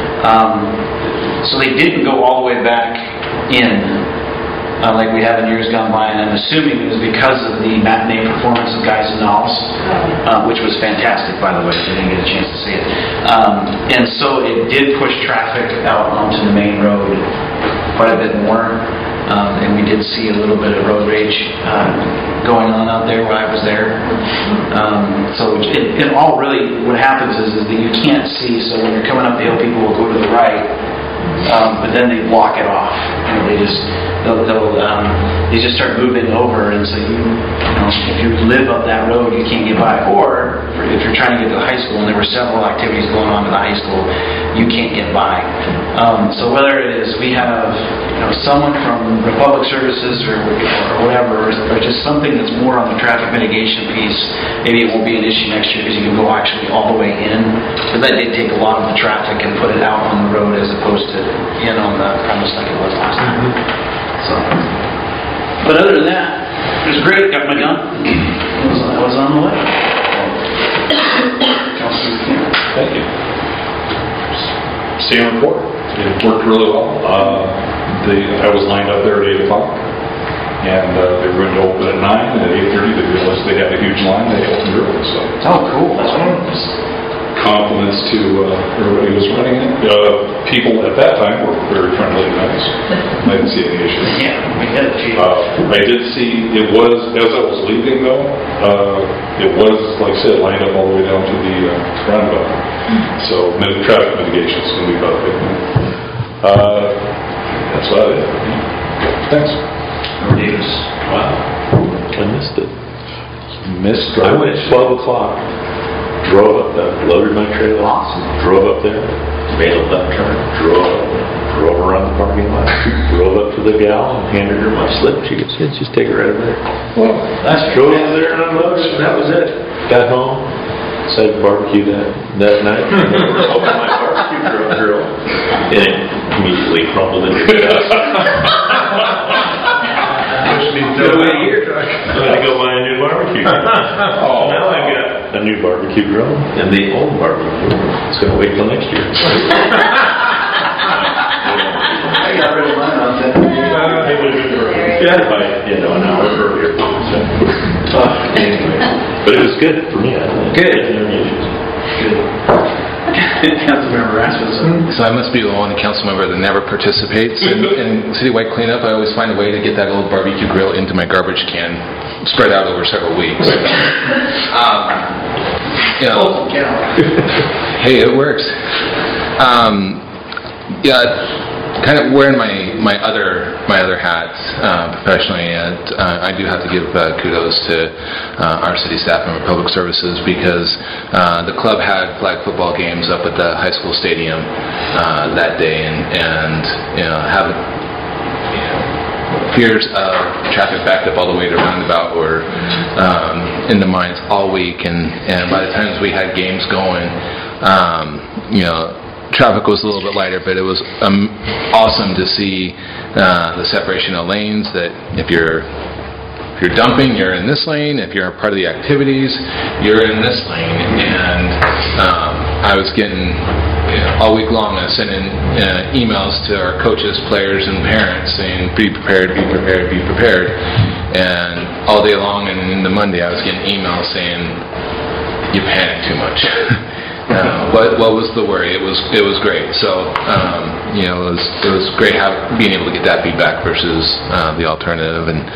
S1: so they didn't go all the way back in. Like we have in years gone by, and I'm assuming it was because of the matinee performance of Guys and Dolls, which was fantastic, by the way, if you didn't get a chance to see it. And so it did push traffic out onto the main road quite a bit more. And we did see a little bit of road rage going on out there while I was there. So it all really, what happens is that you can't see, so when you're coming up the hill, people will go to the right, but then they block it off. They just start moving over, and so if you live up that road, you can't get by. Or if you're trying to get to the high school, and there were several activities going on at the high school, you can't get by. So whether it is we have someone from the public services or whatever, or just something that's more on the traffic mitigation piece, maybe it won't be an issue next year because you can go actually all the way in. But that did take a lot of the traffic and put it out on the road as opposed to in on the premise like it was last time. So, but other than that, it was great. Got my gun. I was on the way.
S10: Thank you. Same report. It worked really well. I was lined up there at 8 o'clock, and they were going to open at 9, and at 8:30 they realized they had a huge line. They opened early. So.
S1: Oh, cool. That's wonderful.
S10: Compliments to everybody who was running it. People at that time were very friendly and nice. I didn't see any issues.
S1: Yeah, we had a few.
S10: I did see, it was, as I was leaving though, it was, like I said, lined up all the way down to the roundabout. So traffic mitigation is going to be about a big thing. That's about it. Thanks.
S1: Davis.
S15: Wow. I missed it. I went at 12 o'clock. Drove up there, loaded my trailer.
S1: Awesome.
S15: Drove up there, made a left turn, drove around the parking lot, drove up to the gal and handed her my slip. She goes, yeah, just take it right over there.
S10: Well,
S15: I drove over there and unloaded, and that was it. Got home, decided to barbecue that night. Opened my barbecue grill, and it immediately crumbled into dust. I'm going to go buy a new barbecue grill. Now I've got a new barbecue grill and the old barbecue grill. It's going to wait till next year.
S1: I got rid of mine on that.
S15: An hour earlier. Anyway, but it was good for me. I think.
S1: Good.
S15: Good.
S1: Councilmember Rasmussen.
S12: So I must be the one council member that never participates in citywide cleanup. I always find a way to get that old barbecue grill into my garbage can, spread out over several weeks. Hey, it works. Kind of wearing my other hats professionally, and I do have to give kudos to our city staff and public services because the club had flag football games up at the high school stadium that day, and having fears of traffic backed up all the way to roundabout were in the minds all week, and by the times we had games going, traffic was a little bit lighter, but it was awesome to see the separation of lanes, that if you're dumping, you're in this lane. If you're a part of the activities, you're in this lane. And I was getting, all week long, I was sending emails to our coaches, players, and parents saying, be prepared, be prepared, be prepared. And all day long and into Monday, I was getting emails saying, you panic too much. What was the worry? It was great. So it was great being able to get that feedback versus the alternative. And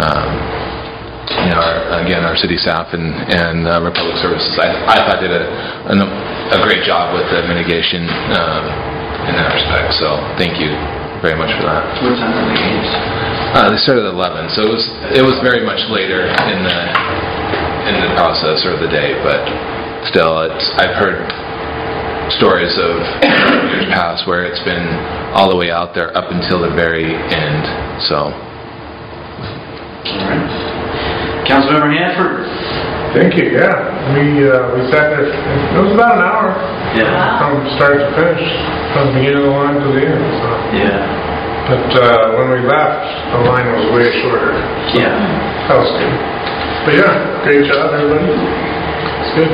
S12: our city staff and Republic Services, I thought did a great job with the mitigation in that respect. So thank you very much for that.
S1: What time were the games?
S12: They started at 11, so it was very much later in the process or the day, but. Still, I've heard stories of years past where it's been all the way out there up until the very end. So.
S1: All right. Councilmember Hanford.
S6: Thank you. Yeah, we sat there. It was about an hour.
S1: Yeah.
S6: From start to finish, from the beginning of the line to the end. So.
S1: Yeah.
S6: But when we left, the line was way shorter. So
S1: yeah.
S6: That was good. But yeah, great job, everybody. It's good.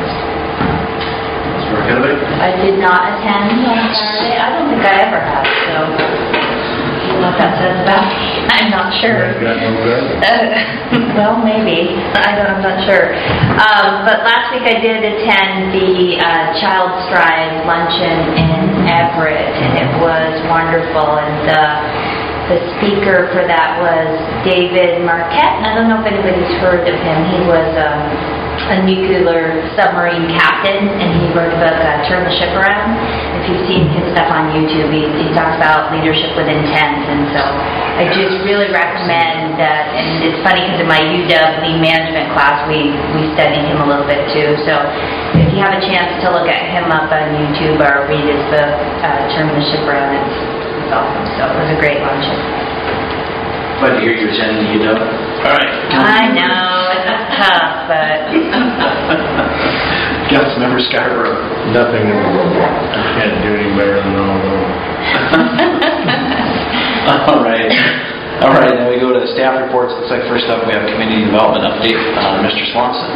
S8: I did not attend on Saturday. I don't think I ever have, so I don't know what that says about me. I'm not sure. Well, maybe. I'm not sure. But last week I did attend the Child Stride luncheon in Everett, and it was wonderful. And The speaker for that was David Marquette, and I don't know if anybody's heard of him. He was a nuclear submarine captain, and he wrote a book, Turn the Ship Around. If you've seen his stuff on YouTube, he talks about leadership with intent, and so I just really recommend that. And it's funny because in my UW lead management class, we studied him a little bit too. So if you have a chance to look at him up on YouTube or read his book, Turn the Ship Around, it's awesome. So it was a great luncheon.
S1: Glad to hear you're attending, All right.
S8: I know, it's tough, but...
S1: Councilmember Scarborough.
S9: Nothing in the world. I can't do any better than all of them.
S1: All right. All right, then we go to the staff reports. Looks like first up we have community development update. Mr. Swanson.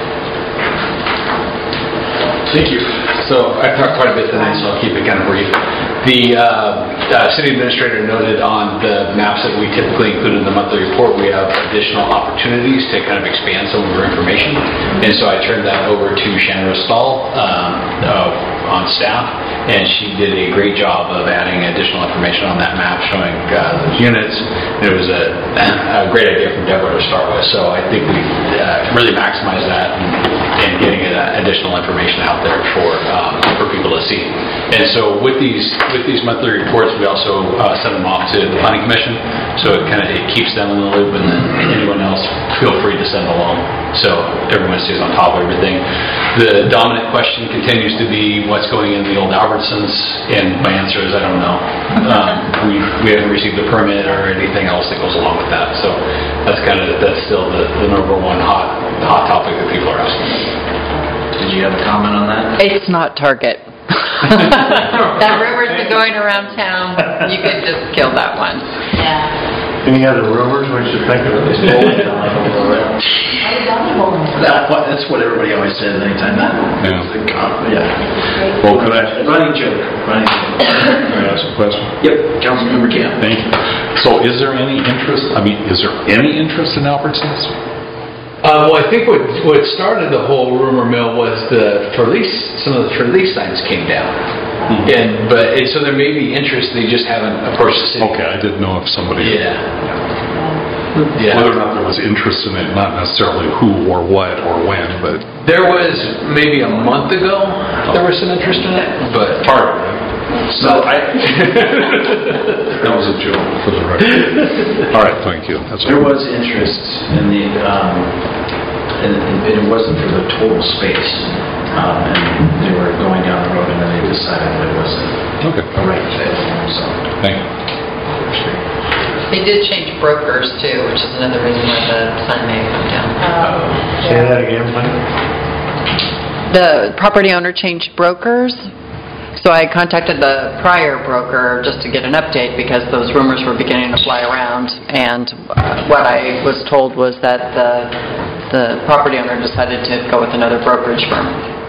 S4: Thank you. So I've talked quite a bit tonight, so I'll keep it kind of brief. The city administrator noted on the maps that we typically include in the monthly report, we have additional opportunities to kind of expand some of our information. And so I turned that over to Shannon Rostall on staff, and she did a great job of adding additional information on that map showing those units. It was a great idea from Deborah to start with, so I think we really maximized that and getting additional information out there for people to see. And so with these monthly reports, we also send them off to the Planning Commission, so it keeps them in the loop, and then anyone else feel free to send along, so everyone stays on top of everything. The dominant question continues to be what's going in the old Albertsons, and my answer is I don't know. We haven't received a permit or anything else that goes along with that, so that's still the number one hot topic that people are asking.
S1: Did you have a comment on that?
S14: It's not Target. That rumor's been going around town. You could just kill that one.
S8: Yeah.
S9: Any other rumors we should think of this bowling alley over there?
S1: That's what everybody always says anytime that.
S10: Yeah.
S1: Yeah.
S10: Well, could I
S1: Running joke.
S10: ask a question?
S1: Yep. Councilmember Camp.
S10: Thank you. So is there any interest in Albertsons?
S4: Well, I think what started the whole rumor mill was some of the for-lease signs came down.
S10: Mm-hmm.
S4: So there may be interest, they just haven't approached the city.
S10: Okay, I didn't know if somebody...
S4: Yeah.
S10: Whether or not there was interest in it, not necessarily who or what or when, but...
S4: There was maybe a month ago, there was some interest in it, but...
S10: Part of it.
S1: So
S10: That was a joke for the record. All right, thank you.
S1: There was interest in the, and it wasn't for the total space. And they were going down the road and then they decided that it wasn't a right fit. So.
S10: Thank you.
S14: They did change brokers too, which is another reason why the sign may have come down.
S9: Say that again, please.
S14: The property owner changed brokers. So I contacted the prior broker just to get an update because those rumors were beginning to fly around, and what I was told was that the property owner decided to go with another brokerage firm.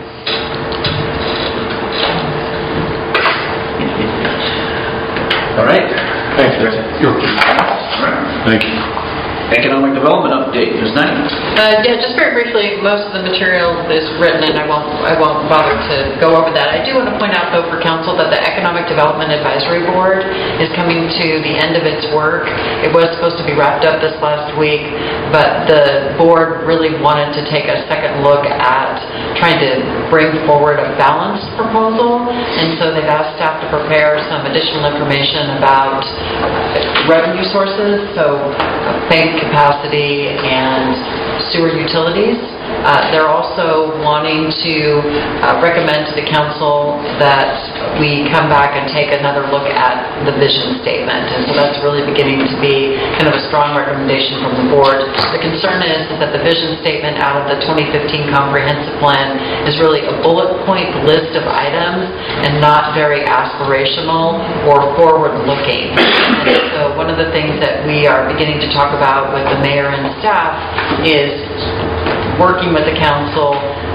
S1: All right.
S10: Thanks, Greg. Thank you.
S1: Economic development update, Ms. Knight.
S14: Yeah, just very briefly, most of the material is written, and I won't bother to go over that. I do want to point out, though, for council that the Economic Development Advisory Board is coming to the end of its work. It was supposed to be wrapped up this last week, but the board really wanted to take a second look at trying to bring forward a balanced proposal, and so they've asked staff to prepare some additional information about revenue sources, so bank capacity and sewer utilities. They're also wanting to recommend to the council that we come back and take another look at the vision statement. And so that's really beginning to be kind of a strong recommendation from the board. The concern is that the vision statement out of the 2015 comprehensive plan is really a bullet point list of items and not very aspirational or forward-looking. And so one of the things that we are beginning to talk about with the mayor and staff is working with the council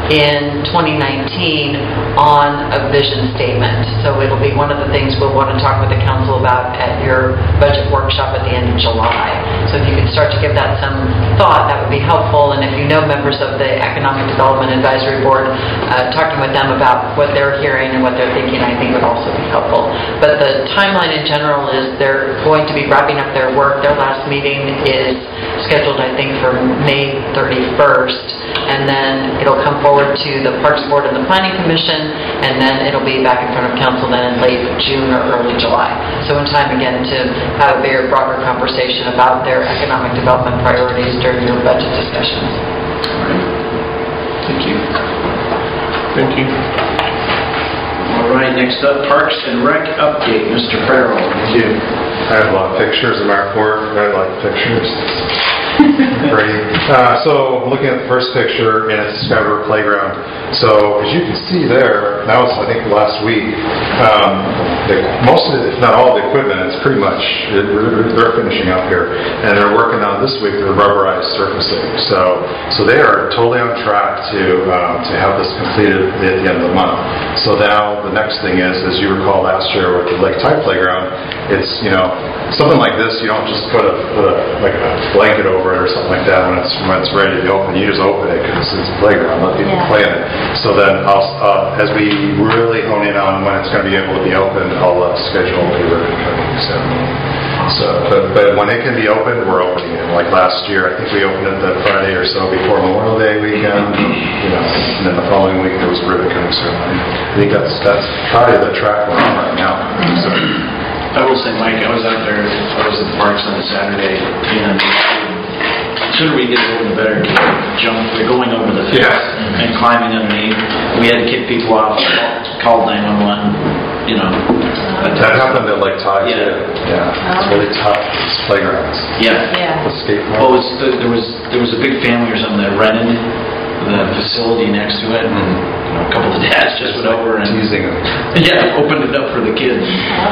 S14: in 2019 on a vision statement. So it'll be one of the things we'll want to talk with the council about at your budget workshop at the end of July. So if you could start to give that some thought, that would be helpful. And if you know members of the Economic Development Advisory Board, talking with them about what they're hearing and what they're thinking, I think would also be helpful. But the timeline in general is they're going to be wrapping up their work. Their last meeting is scheduled, I think, for May 31st. And then it'll come forward to the Parks Board and the Planning Commission, and then it'll be back in front of council then in late June or early July. So in time, again, to have a very broader conversation about their economic development priorities during your budget discussions.
S1: All right. Thank you.
S9: Thank you.
S1: All right, next up, Parks and Rec update, Mr. Farrell.
S13: Thank you. I have a lot of pictures in my report. I like pictures. Great. So looking at the first picture, and it's Sky River Playground. So as you can see there, that was I think last week. Most of it, if not all of the equipment, it's pretty much they're finishing up here, and they're working on this week the rubberized surfacing. So they are totally on track to have this completed at the end of the month. So now the next thing is, as you recall last year with the Lake Tide Playground, it's something like this. You don't just put a blanket over it or something like that when it's ready to be open. You just open it because it's a playground. Let people play in it. So then as we really hone in on when it's going to be able to be open, I'll schedule a ribbon cutting ceremony. But when it can be open, we're opening it. Like last year, I think we opened it the Friday or so before Memorial Day weekend. And then the following week there was a ribbon cutting ceremony. I think that's probably the track we're on right now. So,
S1: I will say, Mike, I was out there, I was at the parks on a Saturday, and the sooner we get it open, the better. We're going over the fence and climbing underneath. We had to kick people off, call 911,
S13: That happened at Lake Tide, too. Yeah. It's really tough. It's playgrounds.
S1: Yeah.
S13: The skate park.
S1: Well, there was a big family or something that rented the facility next to it, and a couple of dads just went over and
S13: teasing them.
S1: Yeah, opened it up for the kids.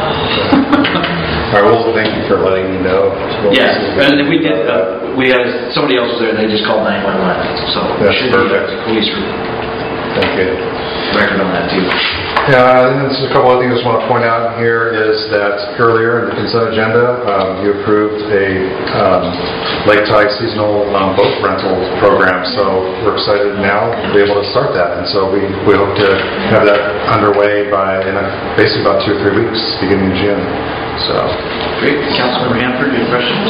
S13: All right, well, thank you for letting me know.
S1: Yeah, and we did. We had somebody else was there. They just called 911. So
S13: that's perfect.
S1: Police
S13: Thank you.
S1: Record on that too.
S13: Yeah, and there's a couple other things I just want to point out here is that earlier in the consent agenda, you approved a Lake Tide seasonal boat rental program. So we're excited now to be able to start that. And so we hope to have that underway in basically about 2 or 3 weeks, beginning of June. So
S1: great. Councilmember Hanford, your questions?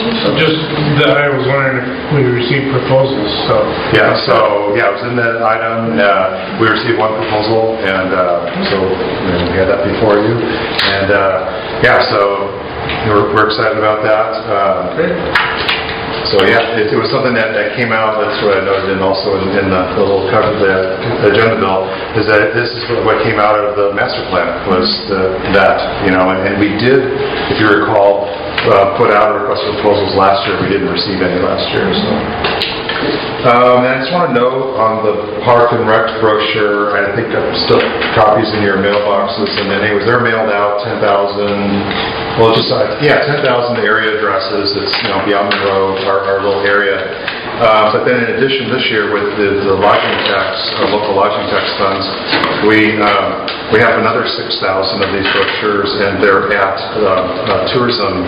S6: I was wondering if we received proposals.
S13: It was in that item. We received one proposal, and so we had that before you. And so we're excited about that.
S6: Great.
S13: So it was something that came out. That's what I noted, and also in the little cover of the agenda bill, is that this is what came out of the master plan was and we did, if you recall, put out a request for proposals last year. We didn't receive any last year. So. And I just want to note on the Park and Rec brochure, I think still copies in your mailboxes, and then anyways, they're mailed out 10,000 area addresses. It's beyond the road, our little area. But then in addition, this year with the lodging tax, local lodging tax funds, we have another 6,000 of these brochures, and they're at tourism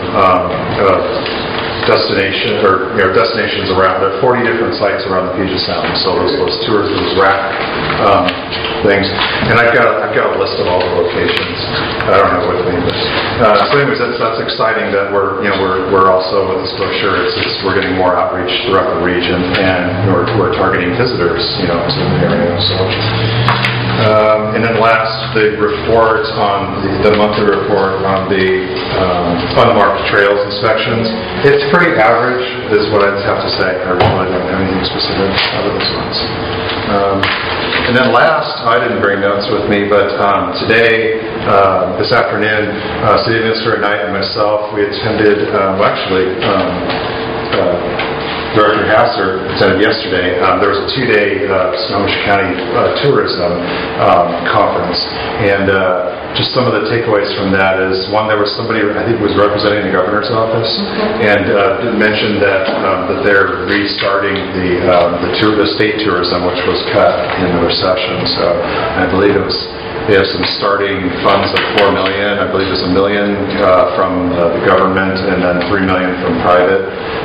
S13: destinations around. There are 40 different sites around the Puget Sound. So those tourism rack things, and I've got a list of all the locations. I don't have it with me, but so anyways, that's exciting that we're also with this brochure. We're getting more outreach throughout the region, and we're targeting visitors to the area. So. And then last, the report on the monthly report on the unmarked trails inspections. It's pretty average, is what I'd have to say. I really don't have anything specific out of this ones. And then last, I didn't bring notes with me, but today, this afternoon, City Administrator Knight and myself, we attended, Director Hasser attended yesterday, there was a 2-day Snohomish County tourism conference, and just some of the takeaways from that is, one, there was somebody, I think was representing the governor's office, and mentioned that they're restarting the state tourism, which was cut in the recession. So I believe they have some starting funds of $4 million. I believe there's $1 million from the government and then $3 million from private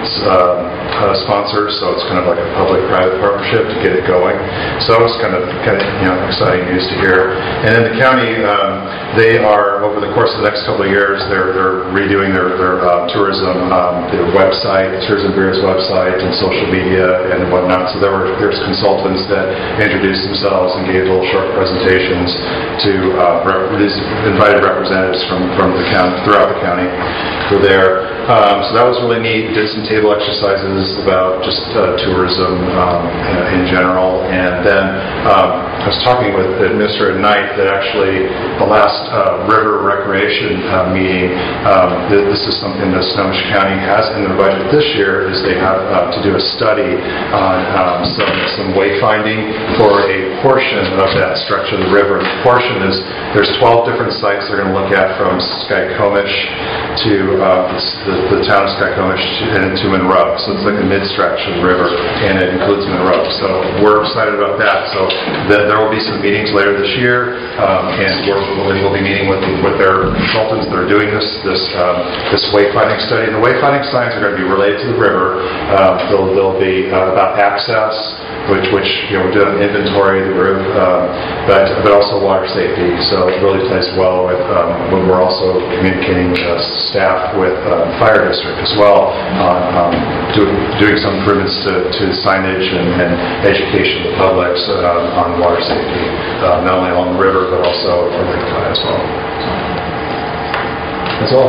S13: sponsors. So it's kind of like a public-private partnership to get it going. So that was kind of exciting news to hear. And then the county, they are, over the course of the next couple of years, they're redoing their tourism, their website, the Tourism Bureau's website, and social media and whatnot. So there's consultants that introduced themselves and gave little short presentations to invited representatives from the county, throughout the county were there. So that was really neat. Did some table exercises about just tourism in general. And then I was talking with the Administrator Knight that actually the last river recreation meeting, this is something that Snohomish County has in their budget this year, is they have to do a study on some wayfinding for a portion of that stretch of the river. The portion is, there's 12 different sites they're going to look at from Skykomish to the town of Skykomish and to Monroe. So it's like the mid-stretch of the river, and it includes Monroe. So we're excited about that. So there will be some meetings later this year, and we'll be meeting with their consultants that are doing this wayfinding study. And the wayfinding signs are going to be related to the river. They'll be about access, which we're doing inventory of the route, but also water safety. So it really plays well with when we're also communicating staff with fire district as well on doing some improvements to signage and education of the public on water safety, not only along the river but also for Lake Clyde as well. That's all.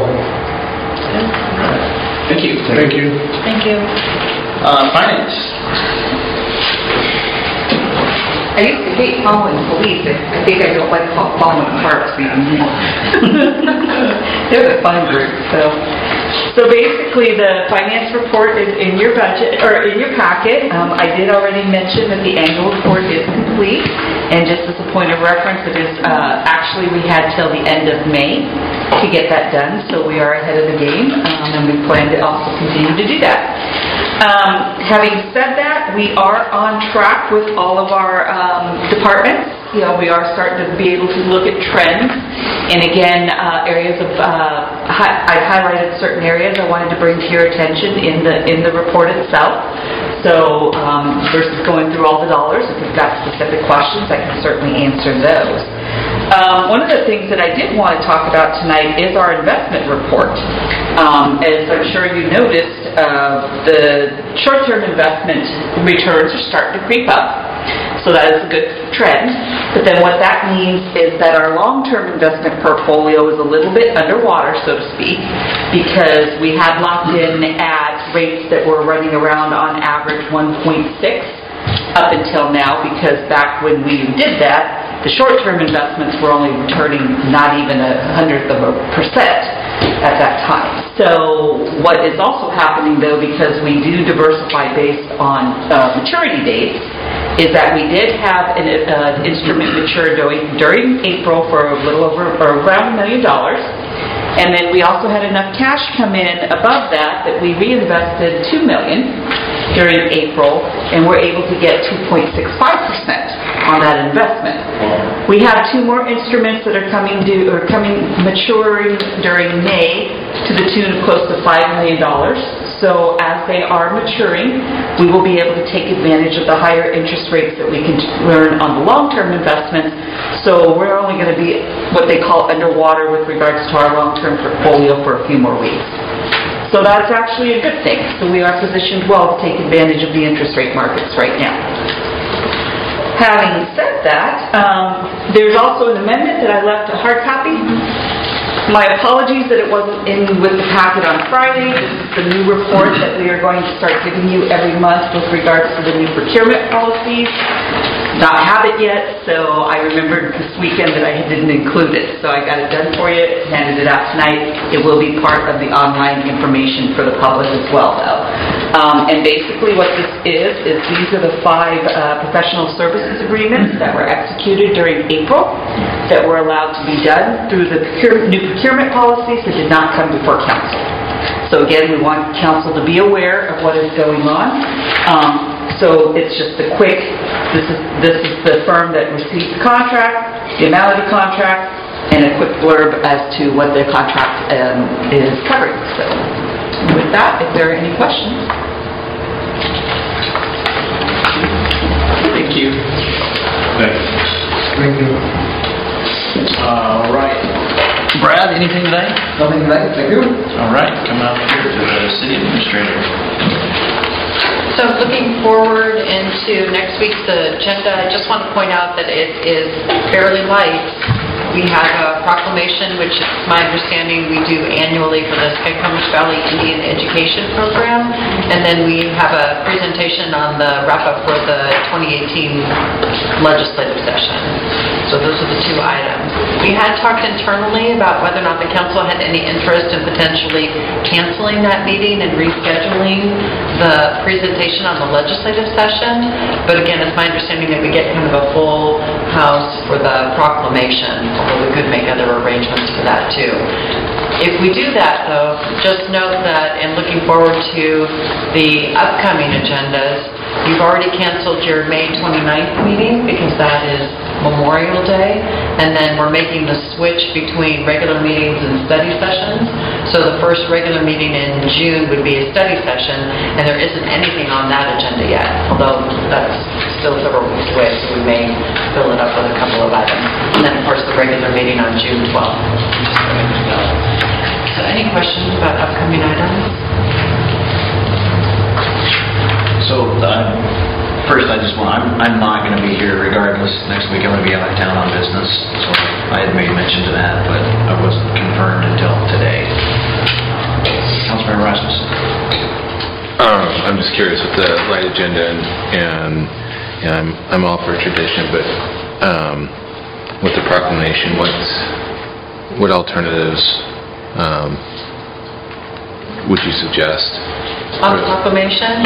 S1: Thank you.
S6: Thank you.
S8: Thank you.
S1: Finance.
S16: I used to hate following police. I think I don't like following parks even more. They're a fun group,
S11: So basically, the finance report is in your budget, or in your packet. I did already mention that the annual report is complete, and just as a point of reference, it is actually we had till the end of May to get that done, so we are ahead of the game, and we plan to also continue to do that. Having said that, we are on track with all of our departments. We are starting to be able to look at trends, and again, areas of I've highlighted certain areas I wanted to bring to your attention in the report itself. So versus going through all the dollars, if you've got specific questions, I can certainly answer those. One of the things that I did want to talk about tonight is our investment report. As I'm sure you noticed, the short-term investment returns are starting to creep up. So that is a good trend. But then what that means is that our long-term investment portfolio is a little bit underwater, so to speak, because we had locked in at rates that were running around on average 1.6 up until now, because back when we did that, the short-term investments were only returning not even 1/100% at that time. So what is also happening, though, because we do diversify based on maturity dates, is that we did have an instrument mature during April for a little over, or around $1 million. And then we also had enough cash come in above that we reinvested $2 million during April, and we're able to get 2.65% on that investment. We have 2 more instruments that are maturing during May to the tune of close to $5 million. So as they are maturing, we will be able to take advantage of the higher interest rates that we can earn on the long-term investments. So we're only going to be what they call underwater with regards to our long-term portfolio for a few more weeks. So that's actually a good thing. So we are positioned well to take advantage of the interest rate markets right now. Having said that, there's also an amendment that I left a hard copy. My apologies that it wasn't in with the packet on Friday. This is the new report that we are going to start giving you every month with regards to the new procurement policies. not have it yet, so I remembered this weekend that I didn't include it. So I got it done for you, handed it out tonight. It will be part of the online information for the public as well, though. And basically what this is these are the 5 professional services agreements that were executed during April that were allowed to be done through the new procurement policies that did not come before council. So again, we want council to be aware of what is going on. So it's just a quick, this is the firm that received the contract, the amount of the contract, and a quick blurb as to what the contract is covering. So with that, if there are any questions.
S1: Thank you.
S6: Thank you.
S1: All right. Brad, anything today?
S17: Nothing tonight, thank you.
S1: All right, come out here to the city administrator.
S14: So looking forward into next week's agenda, I just want to point out that it is fairly light. We have a proclamation, which is my understanding we do annually for the Skycomers Valley Indian Education Program, and then we have a presentation on the wrap-up for the 2018 legislative session. So those are the 2 items. We had talked internally about whether or not the council had any interest in potentially canceling that meeting and rescheduling the presentation on the legislative session, but again, it's my understanding that we get kind of a full house for the proclamation, although we could make other arrangements for that too. If we do that, though, just note that in looking forward to the upcoming agendas, you've already canceled your May 29th meeting because that is Memorial Day, and then we're making the switch between regular meetings and study sessions. So the first regular meeting in June would be a study session, and there isn't anything on that agenda yet, although that's still several weeks away, so we may fill it up with a couple of items. And then, of course, the regular meeting on June 12th. So any questions about upcoming items?
S1: So, first I just want, I'm not going to be here regardless. Next week I'm going to be out of town on business. So I had made mention to that, but I wasn't confirmed until today. Councilmember Rasmussen.
S12: I'm just curious with the light agenda, and I'm all for tradition, but with the proclamation, what alternatives would you suggest?
S14: On the proclamation?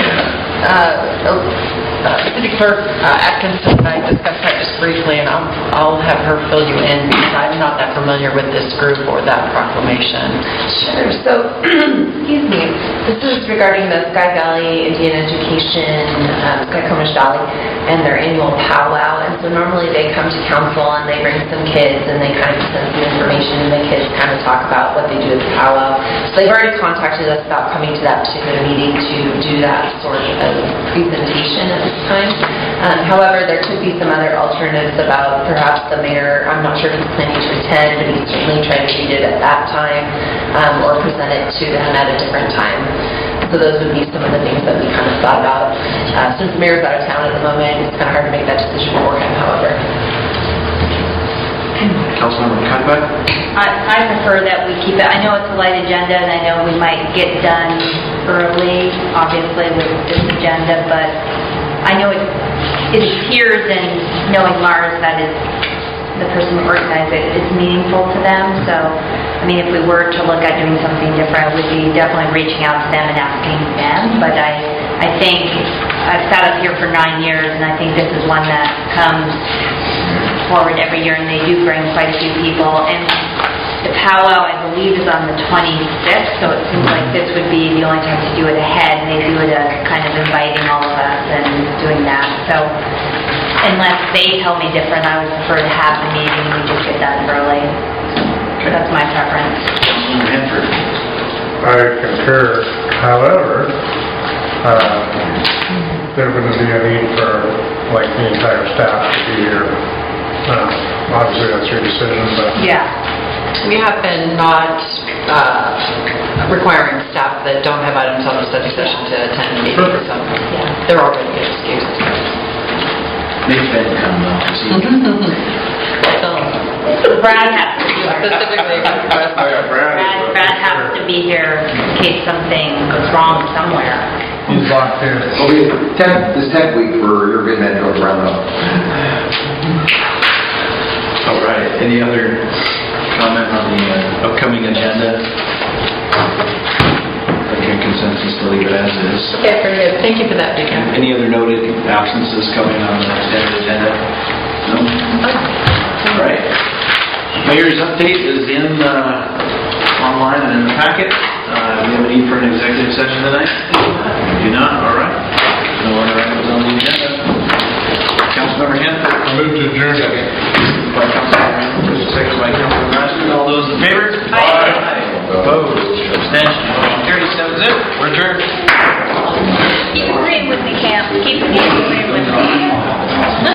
S14: City Clerk Atkinson and I discussed that just briefly, and I'll have her fill you in because I'm not that familiar with this group or that proclamation.
S2: Sure. So, excuse me, this is regarding the Sky Valley Indian Education, Skycomers Valley, and their annual powwow. And so normally they come to council and they bring some kids and they kind of send some information, and the kids kind of talk about what they do at the powwow. So they've already contacted us about coming to that particular meeting to do that sort of presentation at this time. However, there could be some other alternatives about perhaps the mayor, I'm not sure if he's planning to attend, but he's certainly trying to read it at that time or present it to them at a different time. So those would be some of the things that we kind of thought about. Since the mayor's out of town at the moment, it's kind of hard to make that decision for him, however.
S1: Councilmember Conrad?
S8: I prefer that we keep it, I know it's a light agenda, and I know we might get done early, obviously, with this agenda, but I know it appears, and knowing Lars, that is the person who organized it, it's meaningful to them. So, I mean, if we were to look at doing something different, I would be definitely reaching out to them and asking them. But I think I've sat up here for 9 years, and I think this is one that comes forward every year, and they do bring quite a few people. And the powwow, I believe, is on the 26th, so it seems like this would be the only time to do it ahead. They do it kind of inviting all of us and doing that. So unless they tell me different, I would prefer to have the meeting and we just get done early. That's my preference.
S1: Councilmember Hanford.
S6: I concur. However, there wouldn't be a need for, like, the entire staff to be here. Obviously, that's your decision, but...
S14: Yeah. We have been not requiring staff that don't have items on the study session to attend meetings, so they're already excused.
S1: They've been coming though.
S8: Brad has to be here.
S14: Specifically,
S8: Brad has to be here in case something goes wrong somewhere.
S6: He's locked in.
S13: Okay, this tech week for your good man George Roundup.
S1: All right, any other comment on the upcoming agenda? Okay, consensus to leave it as is.
S14: Okay, very good. Thank you for that, Deacon.
S1: Any other noted absences coming on the extended agenda? No? All right. Mayor's update is in online and in the packet. Do we have a need for an executive session tonight? Do not? All right. No other items on the agenda. Councilmember Hanford.
S6: I move to adjourn.
S1: By Councilmember Hanford, second by Councilmember Raskin. All those in favor? Aye. Opposed? Abstention? Motion carries 7-0. We're adjourned.
S8: Keep agreeing with me, Camp. Keep agreeing with me.